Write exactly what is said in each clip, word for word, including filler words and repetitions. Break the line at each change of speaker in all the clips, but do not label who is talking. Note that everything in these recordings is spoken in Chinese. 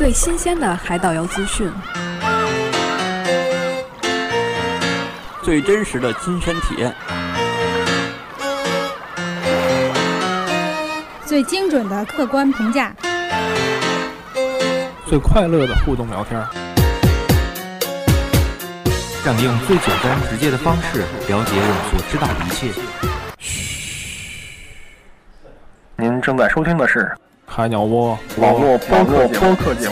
最新鲜的海岛游资讯，
最真实的亲身体验，
最精准的客观评价，
最快乐的互动聊天，
让你用最简单直接的方式了解我们所知道的一切。
您正在收听的是
海鸟窝
网络播客播客节目。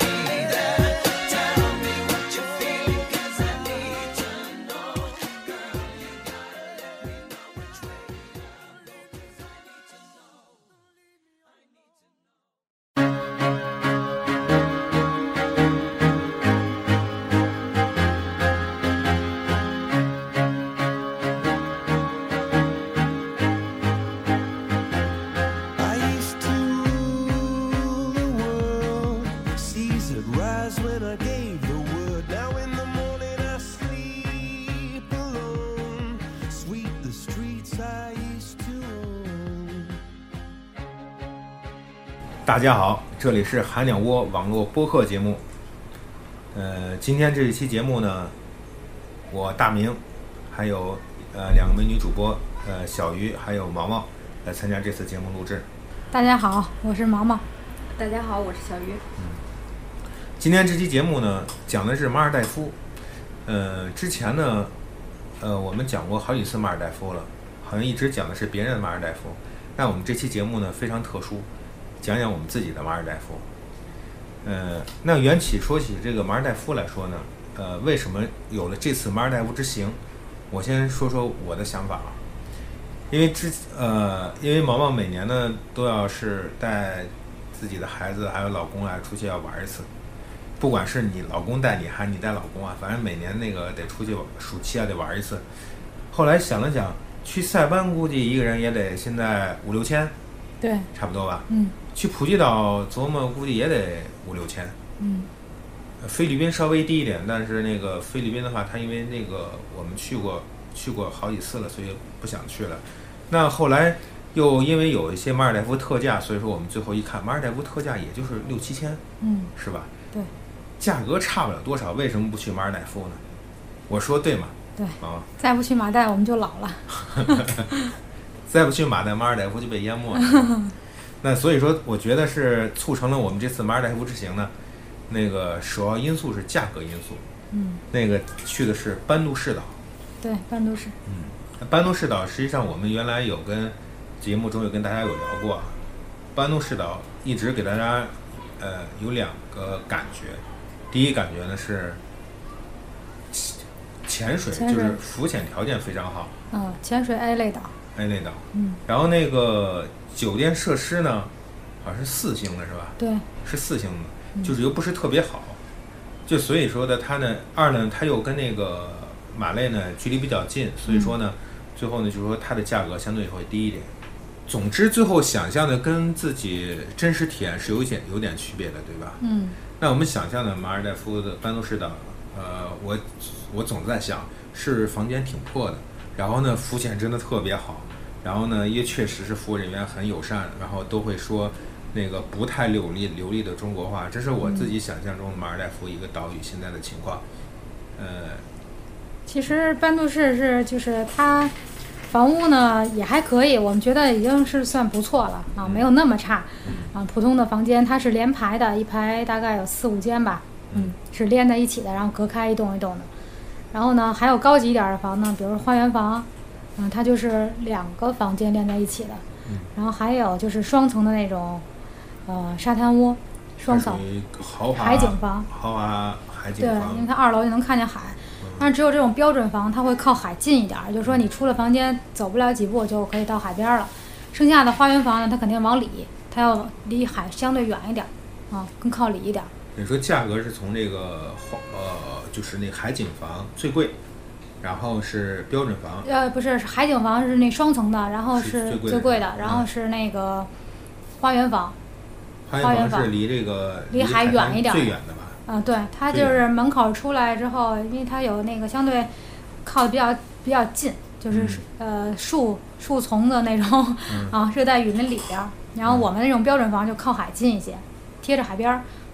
大家好，这里是海鸟窝网络播客节目。呃，今天这一期节目呢，我大明还有呃两个美女主播，呃小鱼还有毛毛来参加这次节目录制。
大家好，我是毛毛。
大家好，我是小鱼。
嗯，今天这期节目呢，讲的是马尔代夫。呃，之前呢，呃，我们讲过好几次马尔代夫了，好像一直讲的是别人的马尔代夫。那我们这期节目呢，非常特殊。讲讲我们自己的马尔代夫。呃，那缘起说起这个马尔代夫来说呢，呃，为什么有了这次马尔代夫之行？我先说说我的想法啊。因为之呃，因为毛毛每年呢都要是带自己的孩子还有老公啊出去要玩一次，不管是你老公带你还是你带老公啊，反正每年那个得出去暑期啊得玩一次。后来想了想，去塞班估计一个人也得现在五六千。
对，
差不多吧。
嗯，
去普吉岛琢磨估计也得五六千。
嗯，
菲律宾稍微低一点，但是那个菲律宾的话，它因为那个我们去过去过好几次了，所以不想去了。那后来又因为有一些马尔代夫特价，所以说我们最后一看，马尔代夫特价也就是六七千，
嗯，
是吧？
对，
价格差不了多少，为什么不去马尔代夫呢？我说对吗？
对
啊，
再不去马代我们就老了。
再不去马代马尔代夫就被淹没了。那所以说，我觉得是促成了我们这次马尔代夫之行呢，那个首要因素是价格因素。
嗯，
那个去的是班杜士岛。
对，班杜士。
嗯，班杜士岛实际上我们原来有跟节目中有跟大家有聊过啊。班杜士岛一直给大家呃有两个感觉，第一感觉呢是潜水，
潜水
就是浮潜条件非常好。
嗯，潜水 A 类岛。
A 类岛。
嗯，
然后那个酒店设施呢，好像是四星的是吧？
对，
是四星的，就是又不是特别好，就所以说的它呢，二呢，它又跟那个马累呢距离比较近，所以说呢，嗯、最后呢就是说它的价格相对会低一点。总之，最后想象的跟自己真实体验是有点有点区别的，对吧？
嗯。
那我们想象的马尔代夫的班杜士岛，呃，我我总在想，是房间挺破的，然后呢，浮潜真的特别好。然后呢，也确实是服务人员很友善，然后都会说那个不太流利流利的中国话，这是我自己想象中的马尔代夫一个岛屿现在的情况。呃，
其实班杜士是就是它房屋呢也还可以，我们觉得已经是算不错了啊，没有那么差。啊，普通的房间它是连排的，一排大概有四五间吧，嗯，是连在一起的，然后隔开一栋一栋的。然后呢，还有高级一点的房呢，比如说花园房。嗯，它就是两个房间连在一起的，嗯、然后还有就是双层的那种，呃，沙滩屋，双层
豪华
海景房，
豪华海景房。
对，因为它二楼就能看见海，嗯、但是只有这种标准房，它会靠海近一点，就是说你出了房间走不了几步就可以到海边了。剩下的花园房呢，它肯定往里，它要离海相对远一点，啊，更靠里一点。
你说价格是从这个呃，就是那海景房最贵。然后是标准房，
呃，不是，海景房是那双层的，然后是最贵的，然后是那个花园房。
花园房是离这个
离海远一点，
最远的吧？
啊，对，它就是门口出来之后，因为它有那个相对靠的比较比较近，就是、嗯、呃树树丛的那种、嗯、啊，热带雨林里边。然后我们那种标准房就靠海近一些，贴着海边。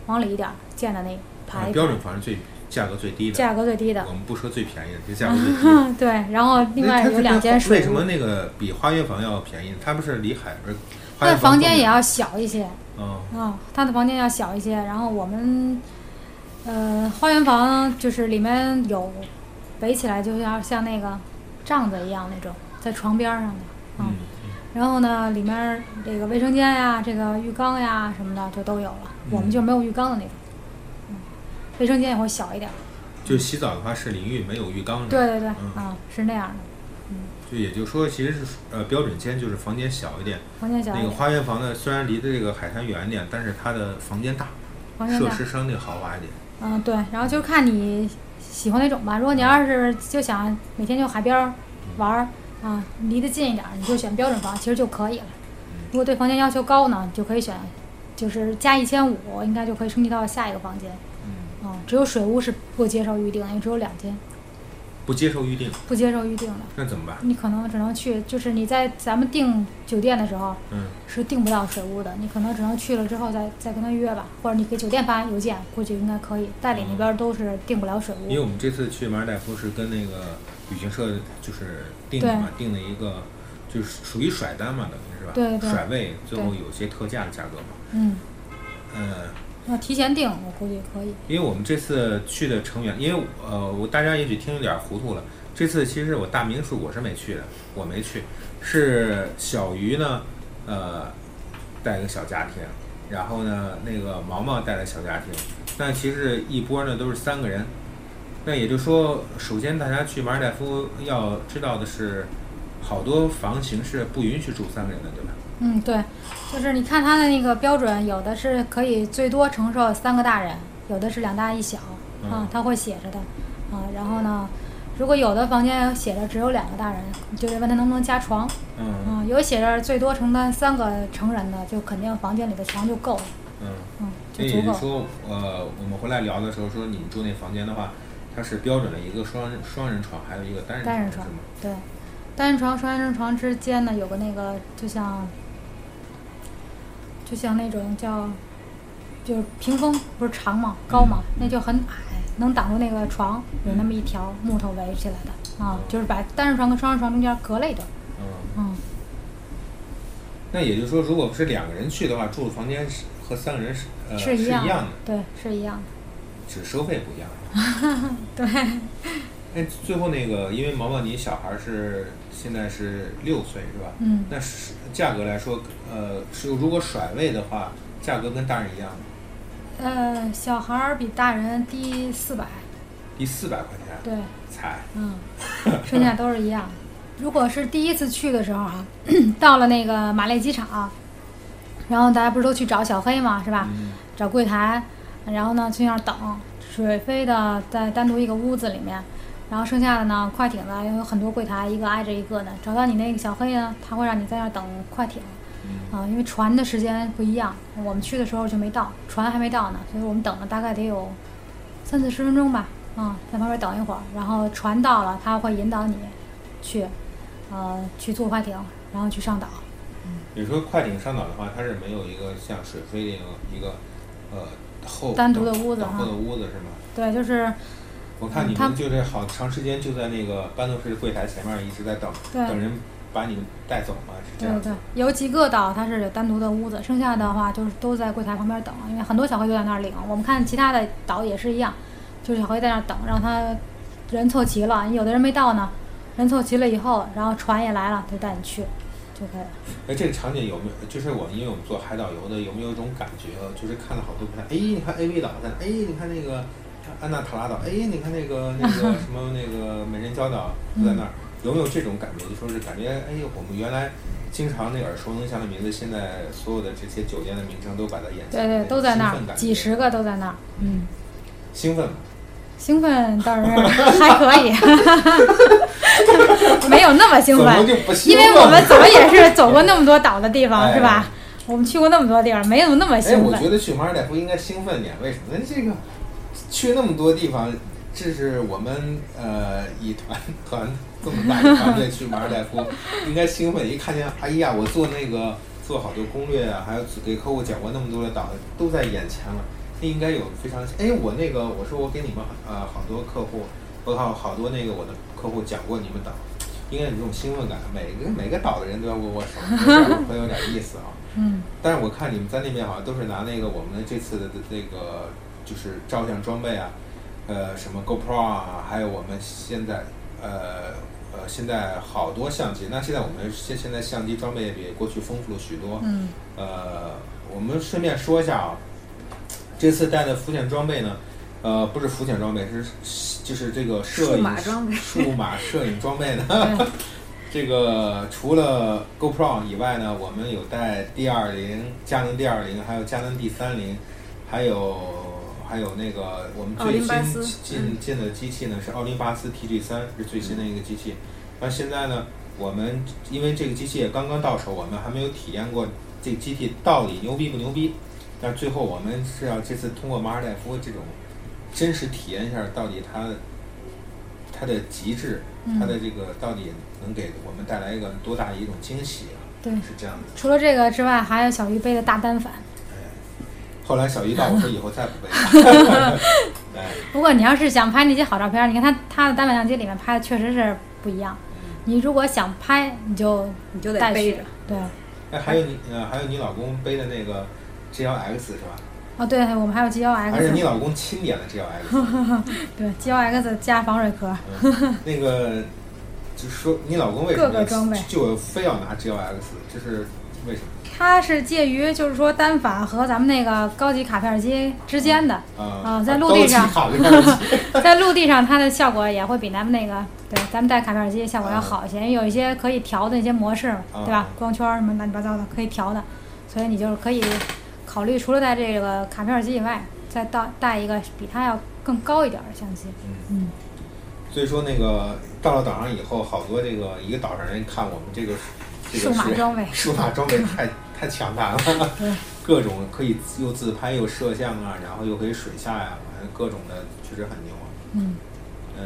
往里一点建的那排、
啊、标准房是最价格最低的，
价格最低的。
我们不说最便宜的，就价格最低的。
对，然后另外有两间水屋。
为什么那个比花园房要便宜？它不是离海不是？
它的房间也要小一些。
哦。
啊，它的房间要小一些，然后我们呃花园房就是里面有围起来，就像像那个帐子一样那种，在床边上的。嗯。嗯然后呢，里面这个卫生间呀、这个浴缸呀什么的就都有了。嗯、我们就没有浴缸的那种。嗯。卫生间也会小一点。
就洗澡的话是淋浴，没有浴缸。
对对对，
嗯、
啊，是那样的。嗯。
就也就是说，其实是呃标准间就是房间小一点。
房间小一点。
那个花园房呢，虽然离的这个海滩远一点，但是它的房间大，
房间大
设施相对豪华一点。
嗯，对，然后就看你喜欢哪种吧。如果你要是就想每天就海边玩儿。啊，离得近一点，你就选标准房，其实就可以了。如果对房间要求高呢，就可以选，就是加一千五，应该就可以升级到下一个房间。嗯，啊，只有水屋是不接受预定，因为只有两间。
不接受预定？
不接受预定的。
那怎么办？
你可能只能去，就是你在咱们订酒店的时候，嗯，是订不到水屋的，你可能只能去了之后再再跟他约吧，或者你给酒店发邮件，估计应该可以。代理那边都是订不了水屋。
因为我们这次去马尔代夫是跟那个旅行社就是订的嘛，订的一个就是属于甩单嘛，等于是吧？
对对。
甩位，最后有些特价的价格嘛。
嗯。
呃。
要提前订，我估计可以。
因为我们这次去的成员，因为呃，我大家也许听有点糊涂了。这次其实我大民宿我是没去的，我没去，是小鱼呢，呃，带个小家庭，然后呢，那个毛毛带了小家庭，但其实一波呢都是三个人。那也就是说，首先大家去马尔代夫要知道的是，好多房型是不允许住三个人的，对吧？
嗯，对，就是你看它的那个标准，有的是可以最多承受三个大人，有的是两大一小，嗯、啊，它会写着的，啊，然后呢，如果有的房间写着只有两个大人，你就得问他能不能加床，嗯，啊，有写着最多承担三个成人的，就肯定房间里的床就够了，
嗯，
嗯，
就足够。也就是说，呃，我们回来聊的时候说，你们住那房间的话，它是标准的一个双双人床，还有一个单人床，
单人床
是吗？
对，单人床、双人床之间呢有个那个就像。就像那种叫，就是屏风不是长嘛高嘛，那就很矮，能挡住那个床，有那么一条木头围起来的啊，就是把单人床跟双人床中间隔了一段。嗯。嗯。
那也就是说，如果是两个人去的话，住的房间是和三个人是呃
是一样的，
样的
对，是一样的。
只收费不一样。
对。
哎，最后那个，因为毛毛你小孩是现在是六岁是吧？嗯。那是价格来说，呃，是如果甩位的话，价格跟大人一样吗？
呃，小孩比大人低四百。
低四百块钱。
对。
才。
嗯。剩下都是一样。如果是第一次去的时候啊，到了那个马累机场，然后大家不是都去找小黑嘛，是吧？嗯。找柜台，然后呢去那儿等，水飞的在单独一个屋子里面。然后剩下的呢，快艇呢有很多柜台，一个挨着一个的。找到你那个小黑呢，他会让你在那儿等快艇，啊、呃，因为船的时间不一样。我们去的时候就没到，船还没到呢，所以我们等了大概得有三四十分钟吧，啊、呃，在旁边等一会儿。然后船到了，他会引导你去，呃，去坐快艇，然后去上岛。
比如说快艇上岛的话，它是没有一个像水飞那个一个呃后
单独的屋子
啊，单独的屋子是吗？
对，就是。
我看你们就是好长时间就在那个办公室柜台前面一直在等，等人把你们带走嘛，是这样。
对对，有几个岛它是有单独的屋子，剩下的话就是都在柜台旁边等，因为很多小黑都在那儿领。我们看其他的岛也是一样，就是小黑在那儿等，让他人凑齐了，有的人没到呢，人凑齐了以后，然后船也来了，就带你去就可以了。
哎，这个场景有没有？就是我因为我们做海岛游的，有没有一种感觉？就是看到好多片，哎，你看 A V 岛在，哎，你看那个。安纳塔拉岛，哎，你看那个那个什么那个美人礁岛就在那儿，有没有这种感觉？就说是感觉，哎，我们原来经常那耳熟能详的名字，现在所有的这些酒店的名称都摆在眼前，
对对，都在那儿，几十个都在那儿，嗯。
兴奋吗？
兴奋倒是还可以，没有那么兴奋，因为我们走也是走过那么多岛的地方，是吧？我们去过那么多地方，没有那么兴奋。
哎，我觉得去马尔代夫应该兴奋点，为什么？那这个。去那么多地方，这是我们呃以团团这么大的团队去马尔代夫，应该兴奋。一看见，哎呀，我做那个做好多攻略啊，还有给客户讲过那么多的岛，都在眼前了。 那应该有非常哎，我那个我说我给你们呃好多客户，我好好多那个我的客户讲过你们岛，应该有这种兴奋感，每个每个岛的人都要握握手，会有点意思啊。
嗯。
但是我看你们在那边好像都是拿那个我们这次的那个就是照相装备啊，呃，什么 GoPro 啊，还有我们现在呃呃现在好多相机。那现在我们现现在相机装备也比过去丰富了许多。
嗯。
呃，我们顺便说一下啊，这次带的浮潜装备呢，呃，不是浮潜装备，是就是这个摄影
数码装备
数码摄影装备呢。这个除了 GoPro 以外呢，我们有带 D 二十、佳能 D 二十，还有佳能 D 三十，还有还有那个我们最新进进的机器呢是奥林巴斯 T G 三，是最新的一个机器。那现在呢，我们因为这个机器也刚刚到手，我们还没有体验过这个机器到底牛逼不牛逼。但最后我们是要这次通过马尔代夫这种真实体验一下，到底它它的极致，它的这个到底能给我们带来一个多大的一种惊喜啊？
对，
是这样的。
除了这个之外，还有小鱼背的大单反。
哎，后来小鱼到我说以后再不背了。哎，
不过你要是想拍那些好照片，你看它它的单反相机里面拍的确实是不一样。你如果想拍，你就
你就得
带
背着。
对。
哎，还有你呃，还有你老公背的那个 G L X 是吧？
哦，对，我们还有 G L X，
还是你老公钦点的 G L X。
对 ，G L X 加防水壳。
嗯、那个，就说你老公为什么
各个装备
就非要拿 G L X？ 这是为什么？
它是介于就是说单反和咱们那个高级卡片机之间的
啊、
呃，在陆地上，在陆地上它的效果也会比咱们那个对咱们带卡片机效果要好一些，因为有一些可以调的一些模式，对吧？光圈什么乱七八糟的可以调的，所以你就是可以考虑除了带这个卡片机以外，再到带一个比它要更高一点的相机。嗯。嗯，
所以说那个到了岛上以后，好多这个一个岛上人看我们这个。这个
数码装备，
数码装备太太强大了，各种可以又自拍又摄像啊，然后又可以水下呀、啊，反正各种的确实很牛啊。
嗯，
呃，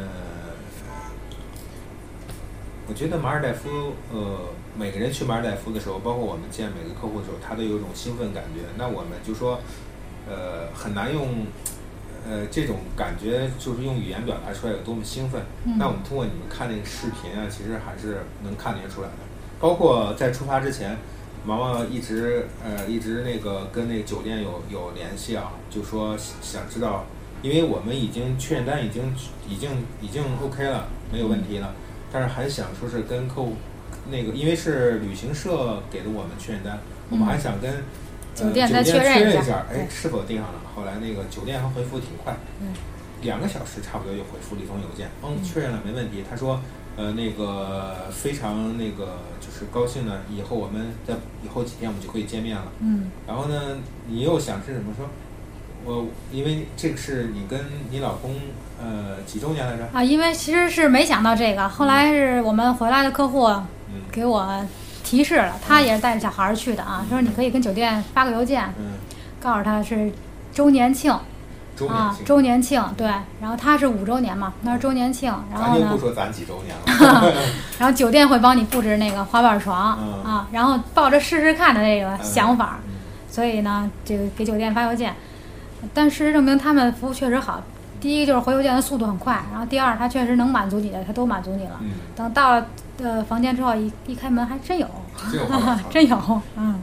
我觉得马尔代夫，呃，每个人去马尔代夫的时候，包括我们见每个客户的时候，他都有一种兴奋感觉。那我们就说，呃，很难用。呃，这种感觉就是用语言表达出来有多么兴奋。
嗯、
那我们通过你们看那个视频啊，其实还是能看得出来的。包括在出发之前，毛毛一直呃一直那个跟那个酒店有有联系啊，就说想知道，因为我们已经确认单已经已经已经 OK 了，没有问题了，但是还想说是跟客户那个，因为是旅行社给的我们确认单，我们还想跟。
嗯
呃、
酒店再
确
认
一下，哎，是否订上了？后来那个酒店还回复挺快，
嗯，
两个小时差不多就回复了一封邮件，嗯，确认了没问题。他说，呃，那个非常那个就是高兴呢，以后我们在以后几天我们就可以见面了，
嗯。
然后呢，你又想是怎么说？我因为这个是你跟你老公呃几周年来着？
啊，因为其实是没想到这个，后来是我们回来的客户给我。提示了，他也是带着小孩去的啊，说你可以跟酒店发个邮件，
嗯，
告诉他是周年庆，
周年庆
啊，周年庆，对，然后他是五周年嘛，那是周年庆，然后呢，
咱就不说咱几周年了，
然后酒店会帮你布置那个滑板床、
嗯、
啊，然后抱着试试看的这个想法，
嗯、
所以呢，这个给酒店发邮件，但事实证明他们服务确实好。第一个就是回邮件的速度很快，然后第二，他确实能满足你的，他都满足你了。
嗯、
等到了呃房间之后，一一开门还真有，
真
有，嗯。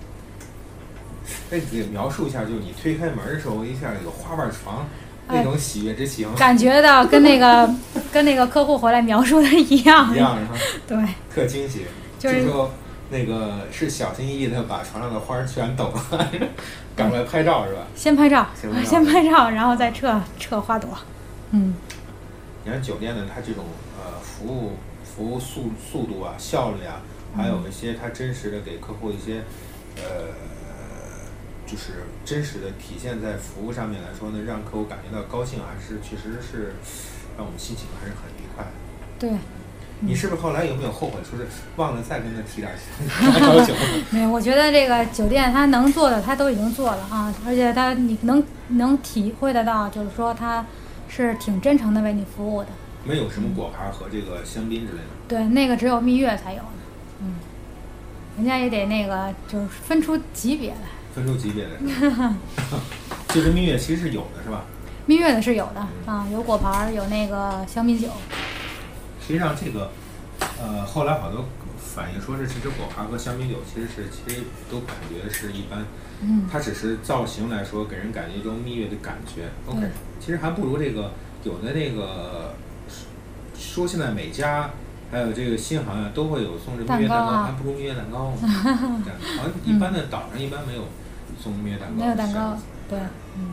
哎，你描述一下，就是你推开门的时候，一下有滑板床那种喜悦之情，
哎、感觉到跟那个跟那个客户回来描述的一样，
一样是吧？
对，
特惊喜，
就是
说那个是小心翼翼的把床上的花全抖了。赶快拍照是吧？
先拍照，
先拍照，
先拍照，然后再撤撤花朵。嗯，
你看酒店呢，它这种呃服务服务速速度啊、效率啊，还有一些它真实的给客户一些呃，就是真实的体现在服务上面来说呢，让客户感觉到高兴，还是确实是让我们心情还是很愉快的。
对。
你是不是后来有没有后悔，说是忘了再跟他提点要求？
没有，我觉得这个酒店他能做的他都已经做了啊，而且他你能能体会得到，就是说他是挺真诚的为你服务的。
没有什么果盘和这个香槟之类的。
对，那个只有蜜月才有呢。嗯，人家也得那个就是分出级别来。
分出级别来。 这个蜜月其实是有的，是吧？
蜜月的是有的啊，有果盘，有那个香槟酒。
实际上这个，呃，后来好多反映说是这支果盘和香槟酒其实是其实都感觉是一般，
嗯，
它只是造型来说给人感觉一种蜜月的感觉。OK，其实还不如这个有的那个说现在每家还有这个新好像都会有送这蜜月蛋糕，
蛋糕啊、
还不如蜜月蛋糕。好像一般的岛上一般没有送蜜月蛋糕，
没有蛋糕，对，嗯。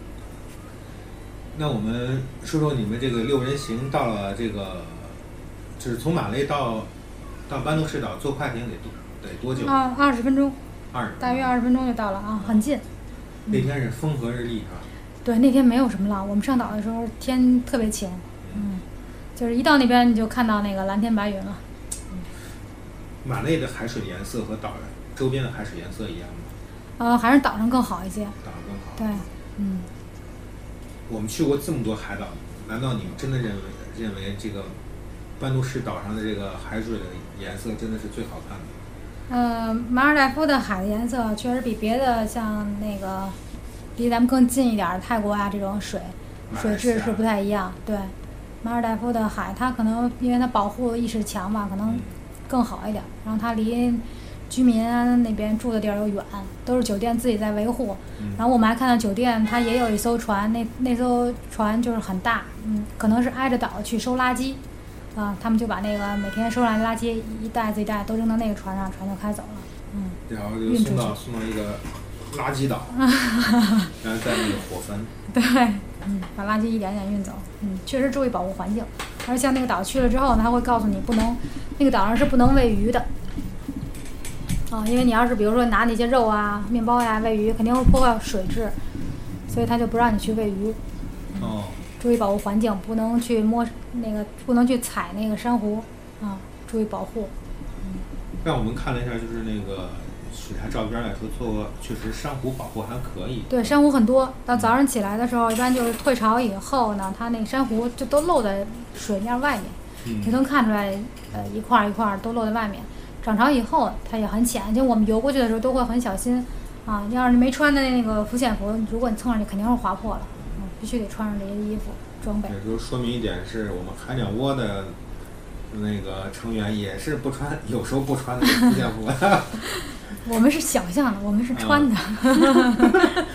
那我们说说你们这个六人行到了这个，就是从马累到到班杜士岛坐快艇得多得多久？
啊，二十分钟。
二十。
大约二十分钟就到了啊，很近。
那天是风和日丽是吧？
对，那天没有什么浪。我们上岛的时候天特别晴，嗯，就是一到那边你就看到那个蓝天白云了。
嗯、马累的海水颜色和岛周边的海水颜色一样吗？
呃，还是岛上更好一些。
岛上更好。
对，嗯。
我们去过这么多海岛，难道你们真的认为认为这个班杜士岛上的这个海水的颜色真的是最好看的？
呃，马尔代夫的海的颜色确实比别的像那个离咱们更近一点的泰国啊这种水水质是不太一样。对，马尔代夫的海它可能因为它保护意识强嘛，可能更好一点。然后它离居民那边住的地儿又远，都是酒店自己在维护。
嗯、
然后我们还看到酒店它也有一艘船，那那艘船就是很大，嗯，可能是挨着岛去收垃圾，啊，他们就把那个每天收来的垃圾一袋子一袋都扔到那个船上，船就开走了，嗯。
然后就送到送到一个垃圾岛，然后再那个火焚。
对，嗯，把垃圾一点点运走，嗯，确实注意保护环境。而像那个岛去了之后，他会告诉你不能，那个岛上是不能喂鱼的。啊，因为你要是比如说拿那些肉啊、面包呀、啊、喂鱼，肯定会破坏水质，所以他就不让你去喂鱼。
哦。
注意保护环境，不能去摸那个，不能去踩那个珊瑚，啊，注意保护。
嗯。让我们看了一下，就是那个水台照片来说，做确实珊瑚保护还可以。
对，珊瑚很多。到早上起来的时候，一般就是退潮以后呢，它那个珊瑚就都露在水面外面，
嗯、
你能看出来，呃，一块一块都露在外面。涨潮以后它也很浅，就我们游过去的时候都会很小心啊。要是你没穿的那个浮潜服，如果你蹭上去肯定是划破了，嗯，必须得穿上这些衣服装备。
也就说明一点是我们海鸟窝的那个成员也是不穿，有时候不穿那个浮潜服的。
我们是想象的，我们是穿的。
嗯、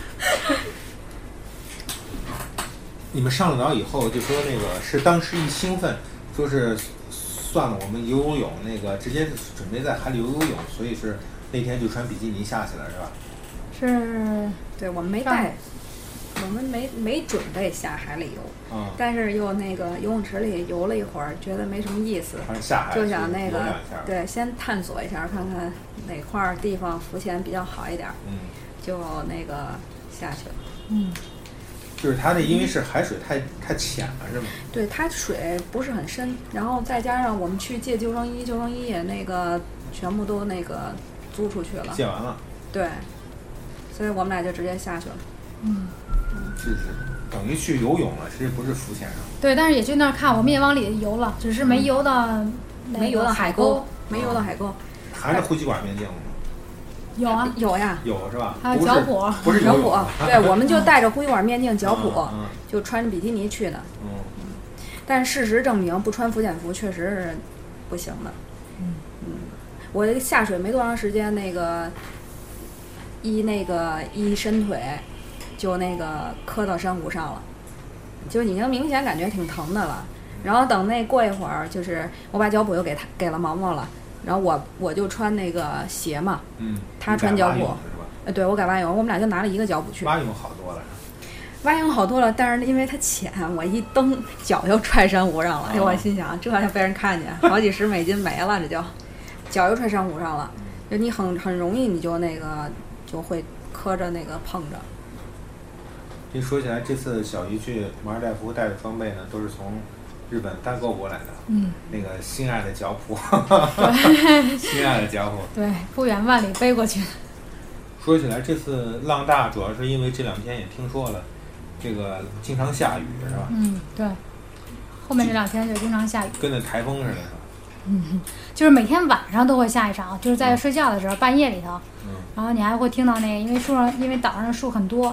你们上了岛以后就说那个是当时一兴奋，说是。算了，我们游游泳那个直接准备在海里游游泳，所以是那天就穿比基尼下去了，是吧？
是，对我们没带，我们没没准备下海里游，
嗯，
但是又那个游泳池里游了一会儿，觉得没什么意思，
下海
就想那个对，先探索一下，看看哪块地方浮潜比较好一点，
嗯，
就那个下去了，
嗯。
就是它这因为是海水太太浅了，是吗？
对，它水不是很深，然后再加上我们去借救生衣，救生衣也那个全部都那个租出去了，
借完了。
对，所以我们俩就直接下去了。
嗯，
是是，等于去游泳了，其实不是浮潜上。
对，但是也去那儿看，我们也往里游了，只是没游到、嗯、
没游到海沟，没游到海沟。
还是呼吸管面镜吗？
有啊，
有呀，
有是吧？
还有脚蹼，
不是
脚蹼，对，我们就戴着呼吸管面镜、脚蹼，
嗯嗯、
就穿着比基尼去的。
嗯，
但事实证明，不穿浮潜服确实是不行的。
嗯
嗯，我下水没多长时间，那个一那个一伸腿，就那个磕到珊瑚上了，就已经明显感觉挺疼的了。然后等那过一会儿，就是我把脚蹼又给他给了毛毛了。然后我我就穿那个鞋嘛，
嗯，
他穿脚蹼，呃，对我改蛙泳，我们俩就拿了一个脚蹼去。
蛙泳好多了，
蛙泳好多了，但是因为它浅，我一蹬脚又踹珊瑚上了，哎、哦，我心想这要被人看见，好几十美金没了，这就脚又踹珊瑚上了，就你很很容易你就那个就会磕着那个碰着。
这说起来，这次小鱼去马尔代夫带的装备呢，都是从日本代购过来的，
嗯，
那个心爱的脚蹼，
对，
心爱的脚蹼，
对，不远万里背过去。
说起来，这次浪大，主要是因为这两天也听说了，这个经常下雨，是吧？
嗯，对，后面这两天就经常下雨，
跟那台风似的，是吧？
嗯，就是每天晚上都会下一场，就是在睡觉的时候，嗯、半夜里头，
嗯，
然后你还会听到那个，因为树上，因为岛上的树很多。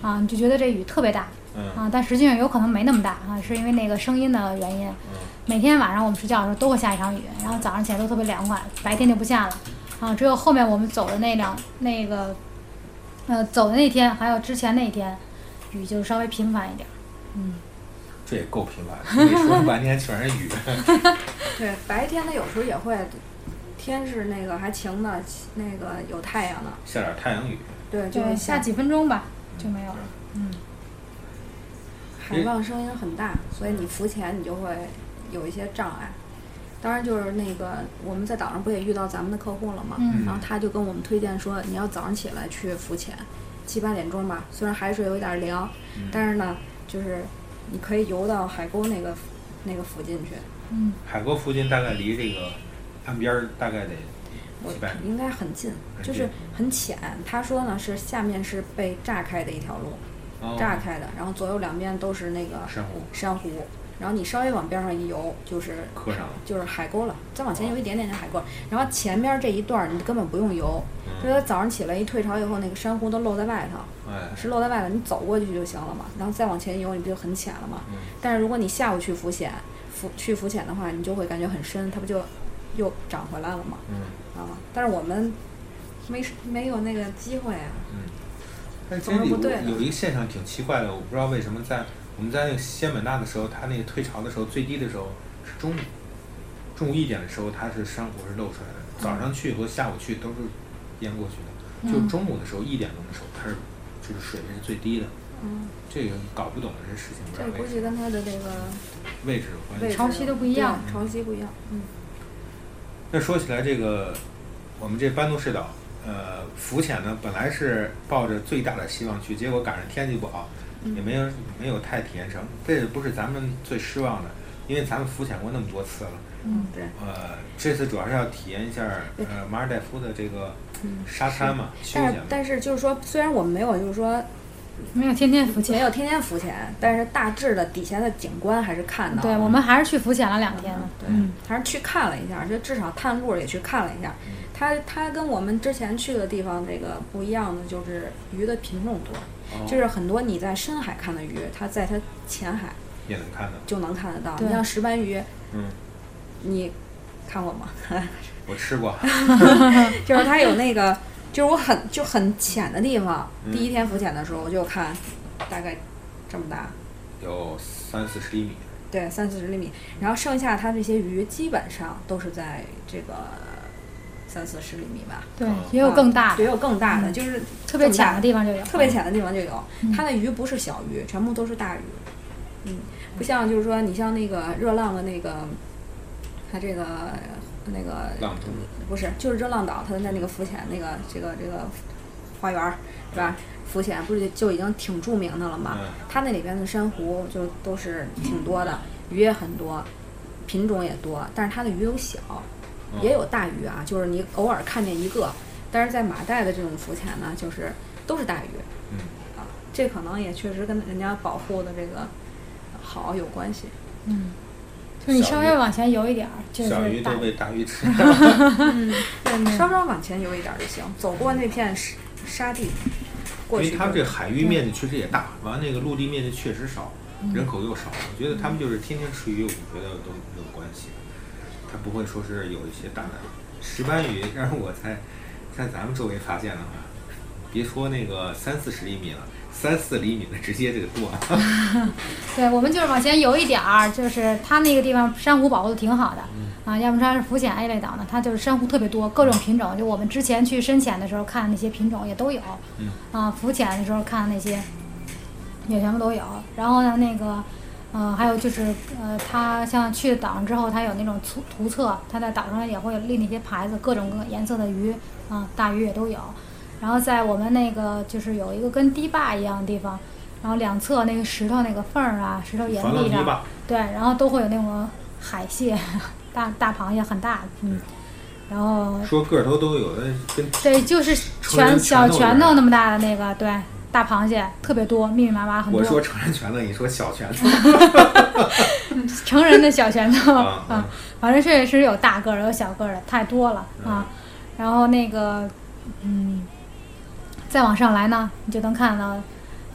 啊，你就觉得这雨特别大。
嗯
啊，但实际上有可能没那么大啊，是因为那个声音的原因。
嗯
每天晚上我们睡觉的时候都会下一场雨，然后早上起来都特别凉快，白天就不下了。啊，只有后面我们走的那两那个，呃，走的那天还有之前那天，雨就稍微频繁一点。嗯，
这也够频繁的，你说了半天全是雨。
对，白天它有时候也会，天是那个还晴的，那个有太阳的，
下点太阳雨。
对，就
对，
会
下几分钟吧就没有了。嗯，
海浪声音很大，所以你浮潜你就会有一些障碍。当然就是那个我们在岛上不也遇到咱们的客户了吗？
嗯
然后他就跟我们推荐说，你要早上起来去浮潜，七八点钟吧，虽然海水有一点凉，
嗯
但是呢，就是你可以游到海沟那个那个附近去。
嗯，
海沟附近大概离这个岸边儿大概得
我
几百米。
应该很近，
很
就是
近
很浅。他说呢是下面是被炸开的一条路，
哦
炸开的，然后左右两边都是那个
珊瑚
珊瑚，然后你稍微往边上一游就是
磕上了
就是海沟了，再往前游一点点就海沟，然后前边这一段你根本不用游，
嗯
就是早上起来一退潮以后，那个珊瑚都露在外头，
哎，
是露在外头，你走过去就行了嘛，然后再往前游，你不就很浅了嘛？
嗯
但是如果你下午去浮潜，浮去浮潜的话，你就会感觉很深，它不就又涨回来了嘛？
嗯
啊，但是我们没没有那个机会啊。
嗯。但
总
真有
是不对的
有一个现象挺奇怪的，我不知道为什么在我们在那个西安本大的时候，它那个退潮的时候最低的时候是中午，中午一点的时候它是珊瑚是露出来的，早上去和下午去都是淹过去的，就中午的时候一点钟的时候它是就是水位是最低的。
嗯，
这个搞不懂的这事情，不知
这估
道为什么
计跟它的这个
位置有关系。
位置
潮汐都不一样
对潮汐不一样。嗯，
那说起来，这个我们这班杜士岛，呃，浮潜呢，本来是抱着最大的希望去，结果赶上天气不好，
嗯
也没有没有太体验成。这也不是咱们最失望的，因为咱们浮潜过那么多次了。
嗯，对。
呃，这次主要是要体验一下呃马尔代夫的这个
嗯
沙滩嘛，休
但是
闲嘛。
但是就是说，虽然我们没有就是说
没有天天浮潜。
没有天天浮潜，但是大致的底下的景观还是看到了。
对，我们还是去浮潜了两天呢。
对，
嗯，
还是去看了一下，就至少探路也去看了一下。它它跟我们之前去的地方这个不一样的就是鱼的品种多，
哦
就是很多你在深海看的鱼，它在它浅海
也能看到。
就能看得到。
对
你像石斑鱼，
嗯，
你看过吗？
我吃过。
就是它有那个，就是我很就很浅的地方，
嗯
第一天浮潜的时候我就看，大概这么大。
有三四十厘米。
对，三四十厘米，然后剩下它这些鱼基本上都是在这个三四十厘米吧。
对，也有更大的，
也有更大的，
嗯
就是
特别浅
更大
的地方就有。
特别浅的地方就有。
嗯
它的鱼不是小鱼，全部都是大鱼。嗯，不像就是说你像那个热浪的那个，它这个那个
浪中
不是就是热浪岛，它在那个浮潜那个这个这个花园儿是吧？浮潜不是就已经挺著名的了吗？
嗯
它那里边的珊瑚就都是挺多的，鱼也很多，品种也多，但是它的鱼都小，也有大鱼啊，就是你偶尔看见一个，但是在马代的这种浮潜呢，就是都是大鱼，
嗯
啊，这可能也确实跟人家保护的这个好有关系。
嗯，就是你稍微往前游一点儿，就是大
小鱼都被大鱼吃。
嗯，对，稍稍往前游一点就行，走过那片沙沙地，过去就。
因为他们这个海域面积确实也大，完那个陆地面积确实少，人口又少，我觉得他们就是天天吃鱼，我觉得都没有关系。他不会说是有一些大的石斑鱼，让我在在咱们周围发现的话，别说那个三四十厘米了，三四厘米的直接这个多。
对，我们就是往前游一点儿，就是它那个地方珊瑚保护的挺好的，
嗯
啊，要不它是浮潜 A 类岛呢，它就是珊瑚特别多，各种品种，就我们之前去深潜的时候看那些品种也都有，
嗯
啊，浮潜的时候看那些也全部都有。然后呢，那个，呃，还有就是呃，它像去岛上之后，它有那种图图册，它在岛上也会立那些牌子，各种各颜色的鱼，啊，大鱼也都有。然后在我们那个就是有一个跟堤坝一样的地方，然后两侧那个石头那个缝儿啊，石头岩
防浪
壁上
堤坝，
对，然后都会有那种海蟹、大大螃蟹，很大，嗯，然后
说个头都有的跟
对，就是
成人
拳小
拳头
拳头
似的
那么大的那个，对，大螃蟹特别多，密密麻麻很多。
我说成人拳头，你说小拳头。
成人的小拳头
啊
啊，反正确实有大个儿有小个儿的，太多了啊。然后那个，嗯，再往上来呢，你就能看到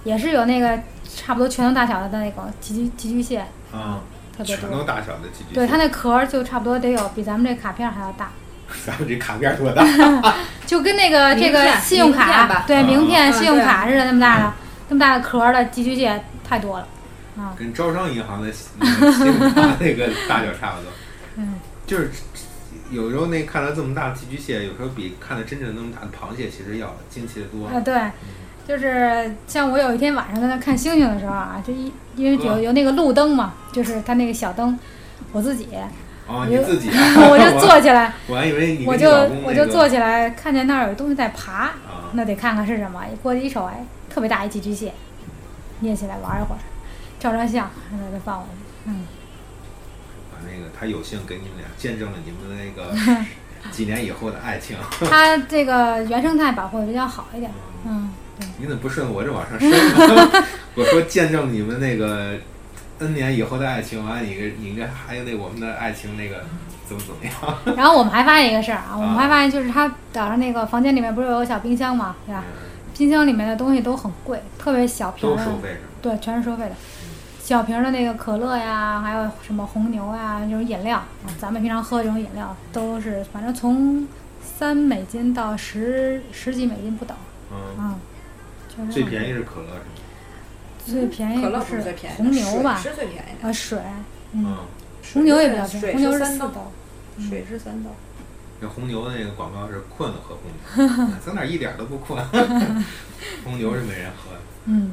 也是有那个差不多拳头大小的那个寄居寄居蟹
啊，
特别多。
拳头大小的寄居蟹。
对，它那壳就差不多得有比咱们这卡片还要大。
咱们这卡片多大？
就跟那个这个信用卡，对，名片、信用卡似的那么大的，那么大的壳的寄居蟹太多了。啊，
跟招商银行的那个信用卡那个大小差不多。
嗯，
就是有时候那看到这么大的寄居蟹，有时候比看到真正那么大的螃蟹其实要惊奇的多。
啊，对，就是像我有一天晚上在那看星星的时候啊，就一因为有有那个路灯嘛，就是它那个小灯，我自己。
哦，你自己、啊，
我就坐起来，
我还以为你
我就
跟你老公、那个、
我就坐起来，看见那儿有东西在爬，
啊、
那得看看是什么。过去一手，哎，特别大一寄居蟹，捏起来玩一会儿，照张相，然后就放我。嗯。
把那个他有幸给你们俩见证了你们的那个几年以后的爱情。
他这个原生态保护的比较好一点。嗯，对。
你怎么不顺我这往上升呢？我说见证你们那个。N 年以后的爱情啊，你你应该还有那我们的爱情那个怎么怎么样？
然后我们还发现一个事儿啊，我们还发现就是他岛上那个房间里面不是有个小冰箱吗？对吧？嗯、冰箱里面的东西都很贵，特别小瓶的，
都收费是
对，全是收费的。小瓶的那个可乐呀，还有什么红牛呀，这种饮料，咱们平常喝这种饮料都是，反正从三美金到十十几美金不等。
嗯。嗯最便宜是可乐是吗？
最便宜
不
是
是
红牛吧？
水是最便宜的。
啊，水，嗯，
嗯
红牛也比较便宜，红牛是四刀，
水是三刀。
这红牛的那个广告是困了喝红牛，咱那一点都不困，红牛是没人喝的。
嗯。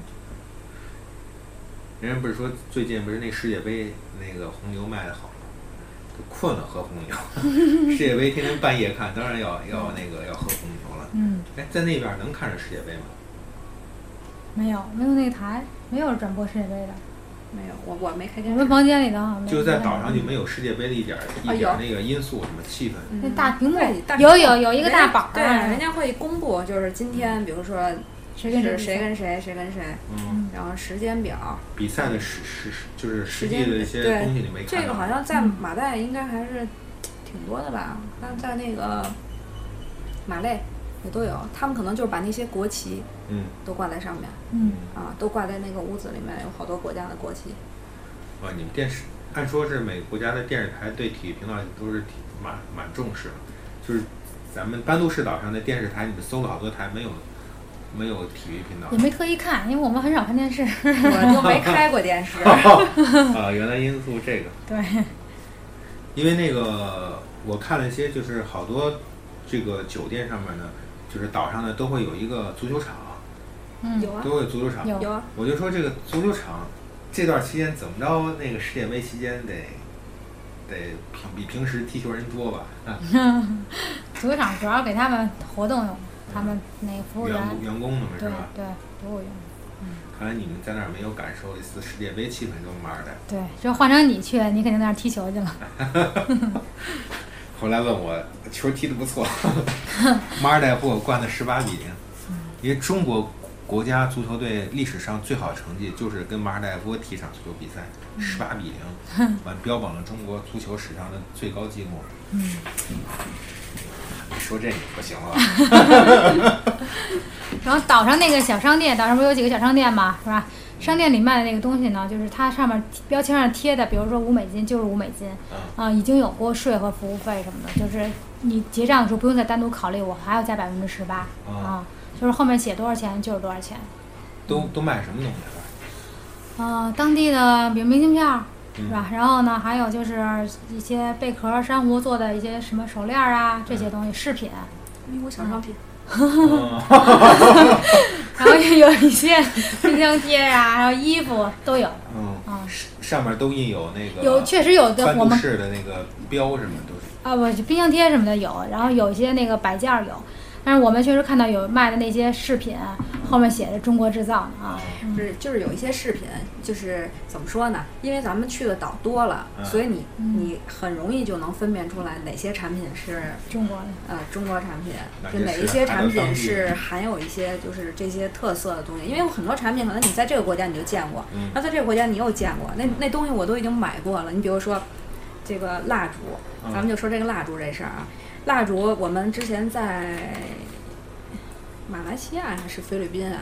人家不是说最近不是那世界杯那个红牛卖的好吗？困了喝红牛，世界杯天天半夜看，当然要要那个要喝红牛了。
嗯。
哎，在那边能看着世界杯吗？
没有，没有那个台，没有转播世界杯的。
没有，我我没开电视。
我们房间里头
就在岛上就没有世界杯的一点、嗯、一点那个因素，什么气氛？
那大屏幕
有
有有有一个大板，
对，人家会公布，就是今天，比如说
谁跟谁
谁跟谁谁跟谁，
嗯，
然后时间表。
比赛的实实就是实际的一些东西你没看到。
这个好像在马代应该还是挺多的吧？但在那个马累也都有，他们可能就是把那些国旗。
嗯，
都挂在上面，
嗯
啊，都挂在那个屋子里面，有好多国家的国旗。
啊，你们电视按说是每个国家的电视台对体育频道都是挺蛮蛮重视的，就是咱们班杜士岛上的电视台，你们搜了好多台没有没有体育频道。
也没特意看，因为我们很少看电视，
我就没开过电视。
啊，原来因素这个。
对。
因为那个我看了一些，就是好多这个酒店上面呢，就是岛上呢都会有一个足球场。
嗯，
有啊，
都有足球场，
有
啊。
我就说这个足球场这段期间怎么着，那个世界杯期间得得平比平时踢球人多吧？啊、
足球场主要给他们活动用，他们那个服务员
员员工的嘛是吧？
对对，服务员。
嗯，看来你们在那儿没有感受一丝世界杯气氛中马尔代夫。
对，这换成你去，你肯定在那儿踢球去了。
后来问我球踢得不错，马尔代夫我灌的十八比零，因为中国。国家足球队历史上最好的成绩就是跟马尔代夫踢场足球比赛，十八比零，完标榜了中国足球史上的最高纪录。
嗯，
你说这你不行了。
然后岛上那个小商店，岛上不是有几个小商店吗？是吧？商店里卖的那个东西呢，就是它上面标签上贴的，比如说五美金就是五美金，啊、呃，已经有过税和服务费什么的，就是你结账的时候不用再单独考虑，我还要加百分之十八啊。就是后面写多少钱就是多少钱。
都都卖什么东西
啊？呃，当地的比如明信片，是吧？嗯、然后呢，还有就是一些贝壳、珊瑚做的一些什么手链啊，这些东西饰品。
义乌小商品。
然后有一些冰箱贴呀、啊，还有衣服都有。
嗯啊，上面都印有那个。
有确实有的我们
是的那个标什么都是。
啊不，冰箱贴什么的有，然后有一些那个摆件有。但是我们确实看到有卖的那些饰品，后面写着中国制造啊，
是就是有一些饰品，就是怎么说呢？因为咱们去的岛多了，
嗯、
所以你你很容易就能分辨出来哪些产品是
中国的，
呃，中国产品，就哪一些产品是含有一些就是这些特色的东西。因为有很多产品可能你在这个国家你就见过，
嗯、
那在这个国家你又见过，那那东西我都已经买过了。你比如说这个蜡烛，咱们就说这个蜡烛这事儿啊。蜡烛，我们之前在马来西亚还是菲律宾啊，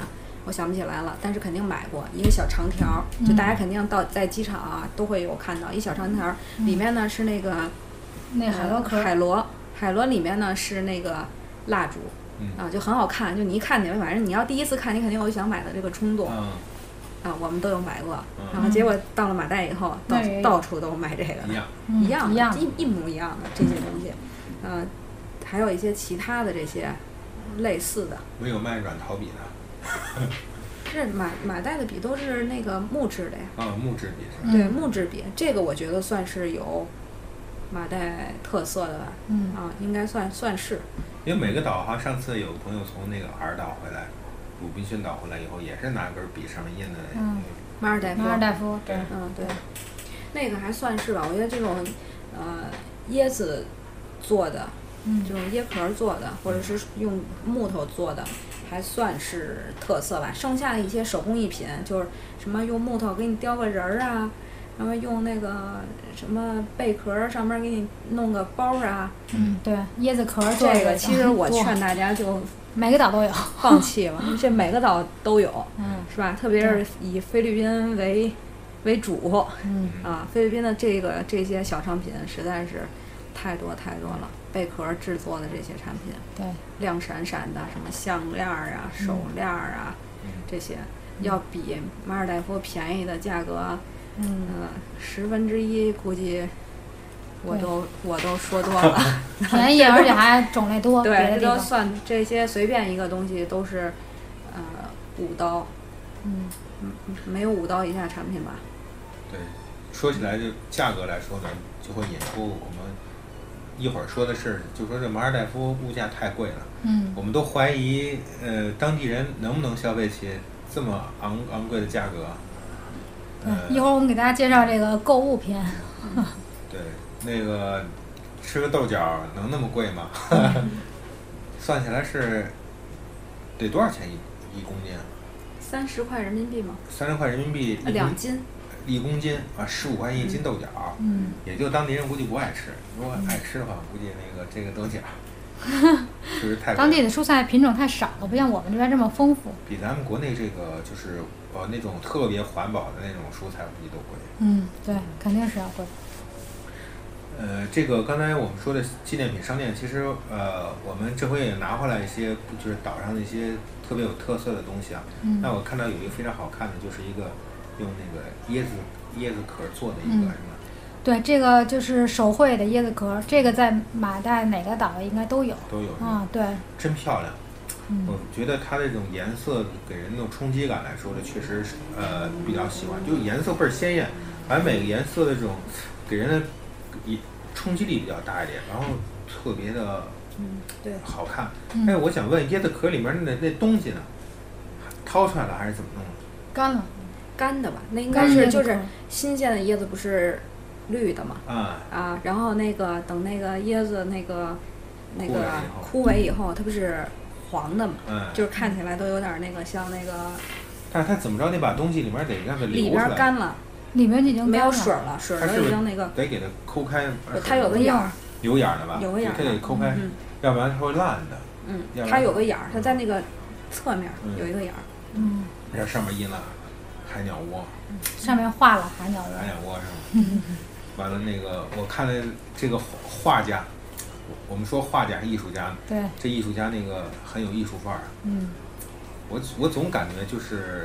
我想不起来了，但是肯定买过一个小长条，就大家肯定到在机场啊都会有看到一小长条，里面呢是那个
那海螺壳，
海螺，海螺里面呢是那个蜡烛，啊，就很好看，就你一看见，反正你要第一次看，你肯定有想买的这个冲动。啊，我们都有买过，然后结果到了马代以后，到到处都卖这个，
一样
一样
一样
一一模一样的这些东西，呃，还有一些其他的这些类似的。
没有卖软陶笔的。
是马马代的笔都是那个木质的呀。
啊，木质笔是吧？
对，木质笔，这个我觉得算是有马代特色的吧。
嗯。
啊，应该算算是。
因为每个岛哈，上次有朋友从那个尔岛回来。鲁滨逊岛回来以后，也是拿根笔上面印的。
嗯，
马尔代夫。
马尔代夫，
对，嗯对，那个还算是吧。我觉得这种呃椰子做的，
嗯，
这种椰壳做的，或者是用木头做的，还算是特色吧。剩下的一些手工艺品，就是什么用木头给你雕个人儿啊，然后用那个什么贝壳上面给你弄个包啊。
嗯，对，椰子壳做
这个，其实我劝大家就。
每个岛都有，
放弃了，这每个岛都有，
嗯，
是吧？特别是以菲律宾为为主，
嗯
啊，菲律宾的这个这些小商品实在是太多太多了，贝壳制作的这些产品，
对，
亮闪闪的，什么项链啊、手链啊，
嗯、
这些要比马尔代夫便宜的价格，
嗯，
呃，十分之一估计。我都我都说多了，
便宜而且还种类多。
对，这都算这些随便一个东西都是，呃，五刀，
嗯，
没有五刀以下产品吧？
对，说起来就价格来说呢，就会引出我们一会儿说的是，就说这马尔代夫物价太贵了，
嗯，
我们都怀疑呃当地人能不能消费起这么昂昂贵的价格。
呃、一会儿我们给大家介绍这个购物篇。
对。那个吃个豆角能那么贵吗？算起来是得多少钱一一公斤？
三十块人民币吗？
三十块人民币
两斤，
一公斤啊，十五块钱一斤豆角，
嗯，
也就当地人估计不爱吃。如果爱吃的话，估计那个这个豆角确实太贵了。
当地的蔬菜品种太少了，不像我们这边这么丰富。
比咱们国内这个就是呃那种特别环保的那种蔬菜，估计都贵。
嗯，对，肯定是要贵。
呃，这个刚才我们说的纪念品商店，其实呃，我们这回也拿回来一些，就是岛上的一些特别有特色的东西啊。
嗯。
那我看到有一个非常好看的，就是一个用那个椰子椰子壳做的一个什么、
嗯？对，这个就是手绘的椰子壳，这个在马代哪个岛应该都有。
都有。
啊、嗯，对。
真漂亮。
嗯。
我觉得它这种颜色给人那种冲击感来说呢，确实是呃比较喜欢，就颜色倍儿鲜艳，反正每个颜色的这种给人的。一冲击力比较大一点，然后特别的，
嗯，对，
好看。
嗯、
哎，我想问，椰子壳里面那那东西呢？掏出来了还是怎么弄的？
干了，
干的吧？那应该是就是新鲜的椰子不是绿的嘛？
啊、
嗯、啊，然后那个等那个椰子那个那个枯萎以后，它不是黄的嘛？
嗯，
就是看起来都有点那个像那个。
但是它怎么着？那把东西里面得让它流
里边干了。
里面已经
没有水了，水都已经那个。
得给它抠开。
它有个眼儿。
有眼儿的吧？
有个眼儿。
它得抠开，
嗯、
要不然它会烂的。
嗯。它有个眼儿，它在那个侧面有一个眼儿。
嗯。
这上面印了海鸟窝。
嗯、上面画了海鸟窝。
海鸟窝是吗？完了，那个我看了这个画家，我们说画家是艺术家，
对，
这艺术家那个很有艺术范儿。
嗯。
我我总感觉就是，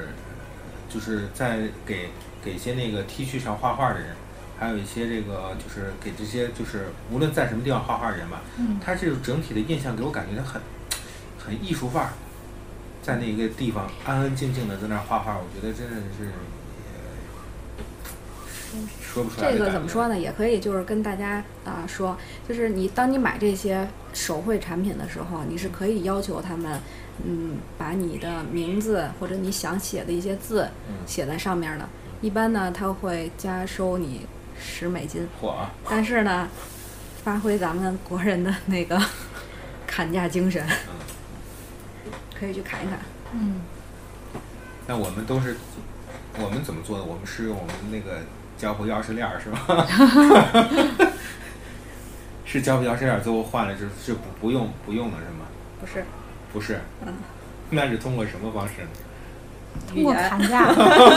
就是在给。给一些那个 T 恤上画画的人，还有一些这个就是给这些就是无论在什么地方画画的人吧，
嗯，
他这种整体的印象给我感觉他很很艺术范儿，在那个地方安安静静的在那画画，我觉得真的是、呃、说不出来。
这个怎么说呢？也可以就是跟大家啊、呃、说，就是你当你买这些手绘产品的时候，你是可以要求他们。嗯，把你的名字或者你想写的一些字写在上面的，嗯、一般呢他会加收你十美金。
嚯、啊！
但是呢，发挥咱们国人的那个砍价精神，
嗯、
可以去砍一砍。
嗯。
那我们都是我们怎么做的？我们是用我们那个交互钥匙链是吧？是交互钥匙链最后换了，就是是不不用不用了是吗？
不是。
不是，
嗯，
那是通过什么方式呢？
通过砍价，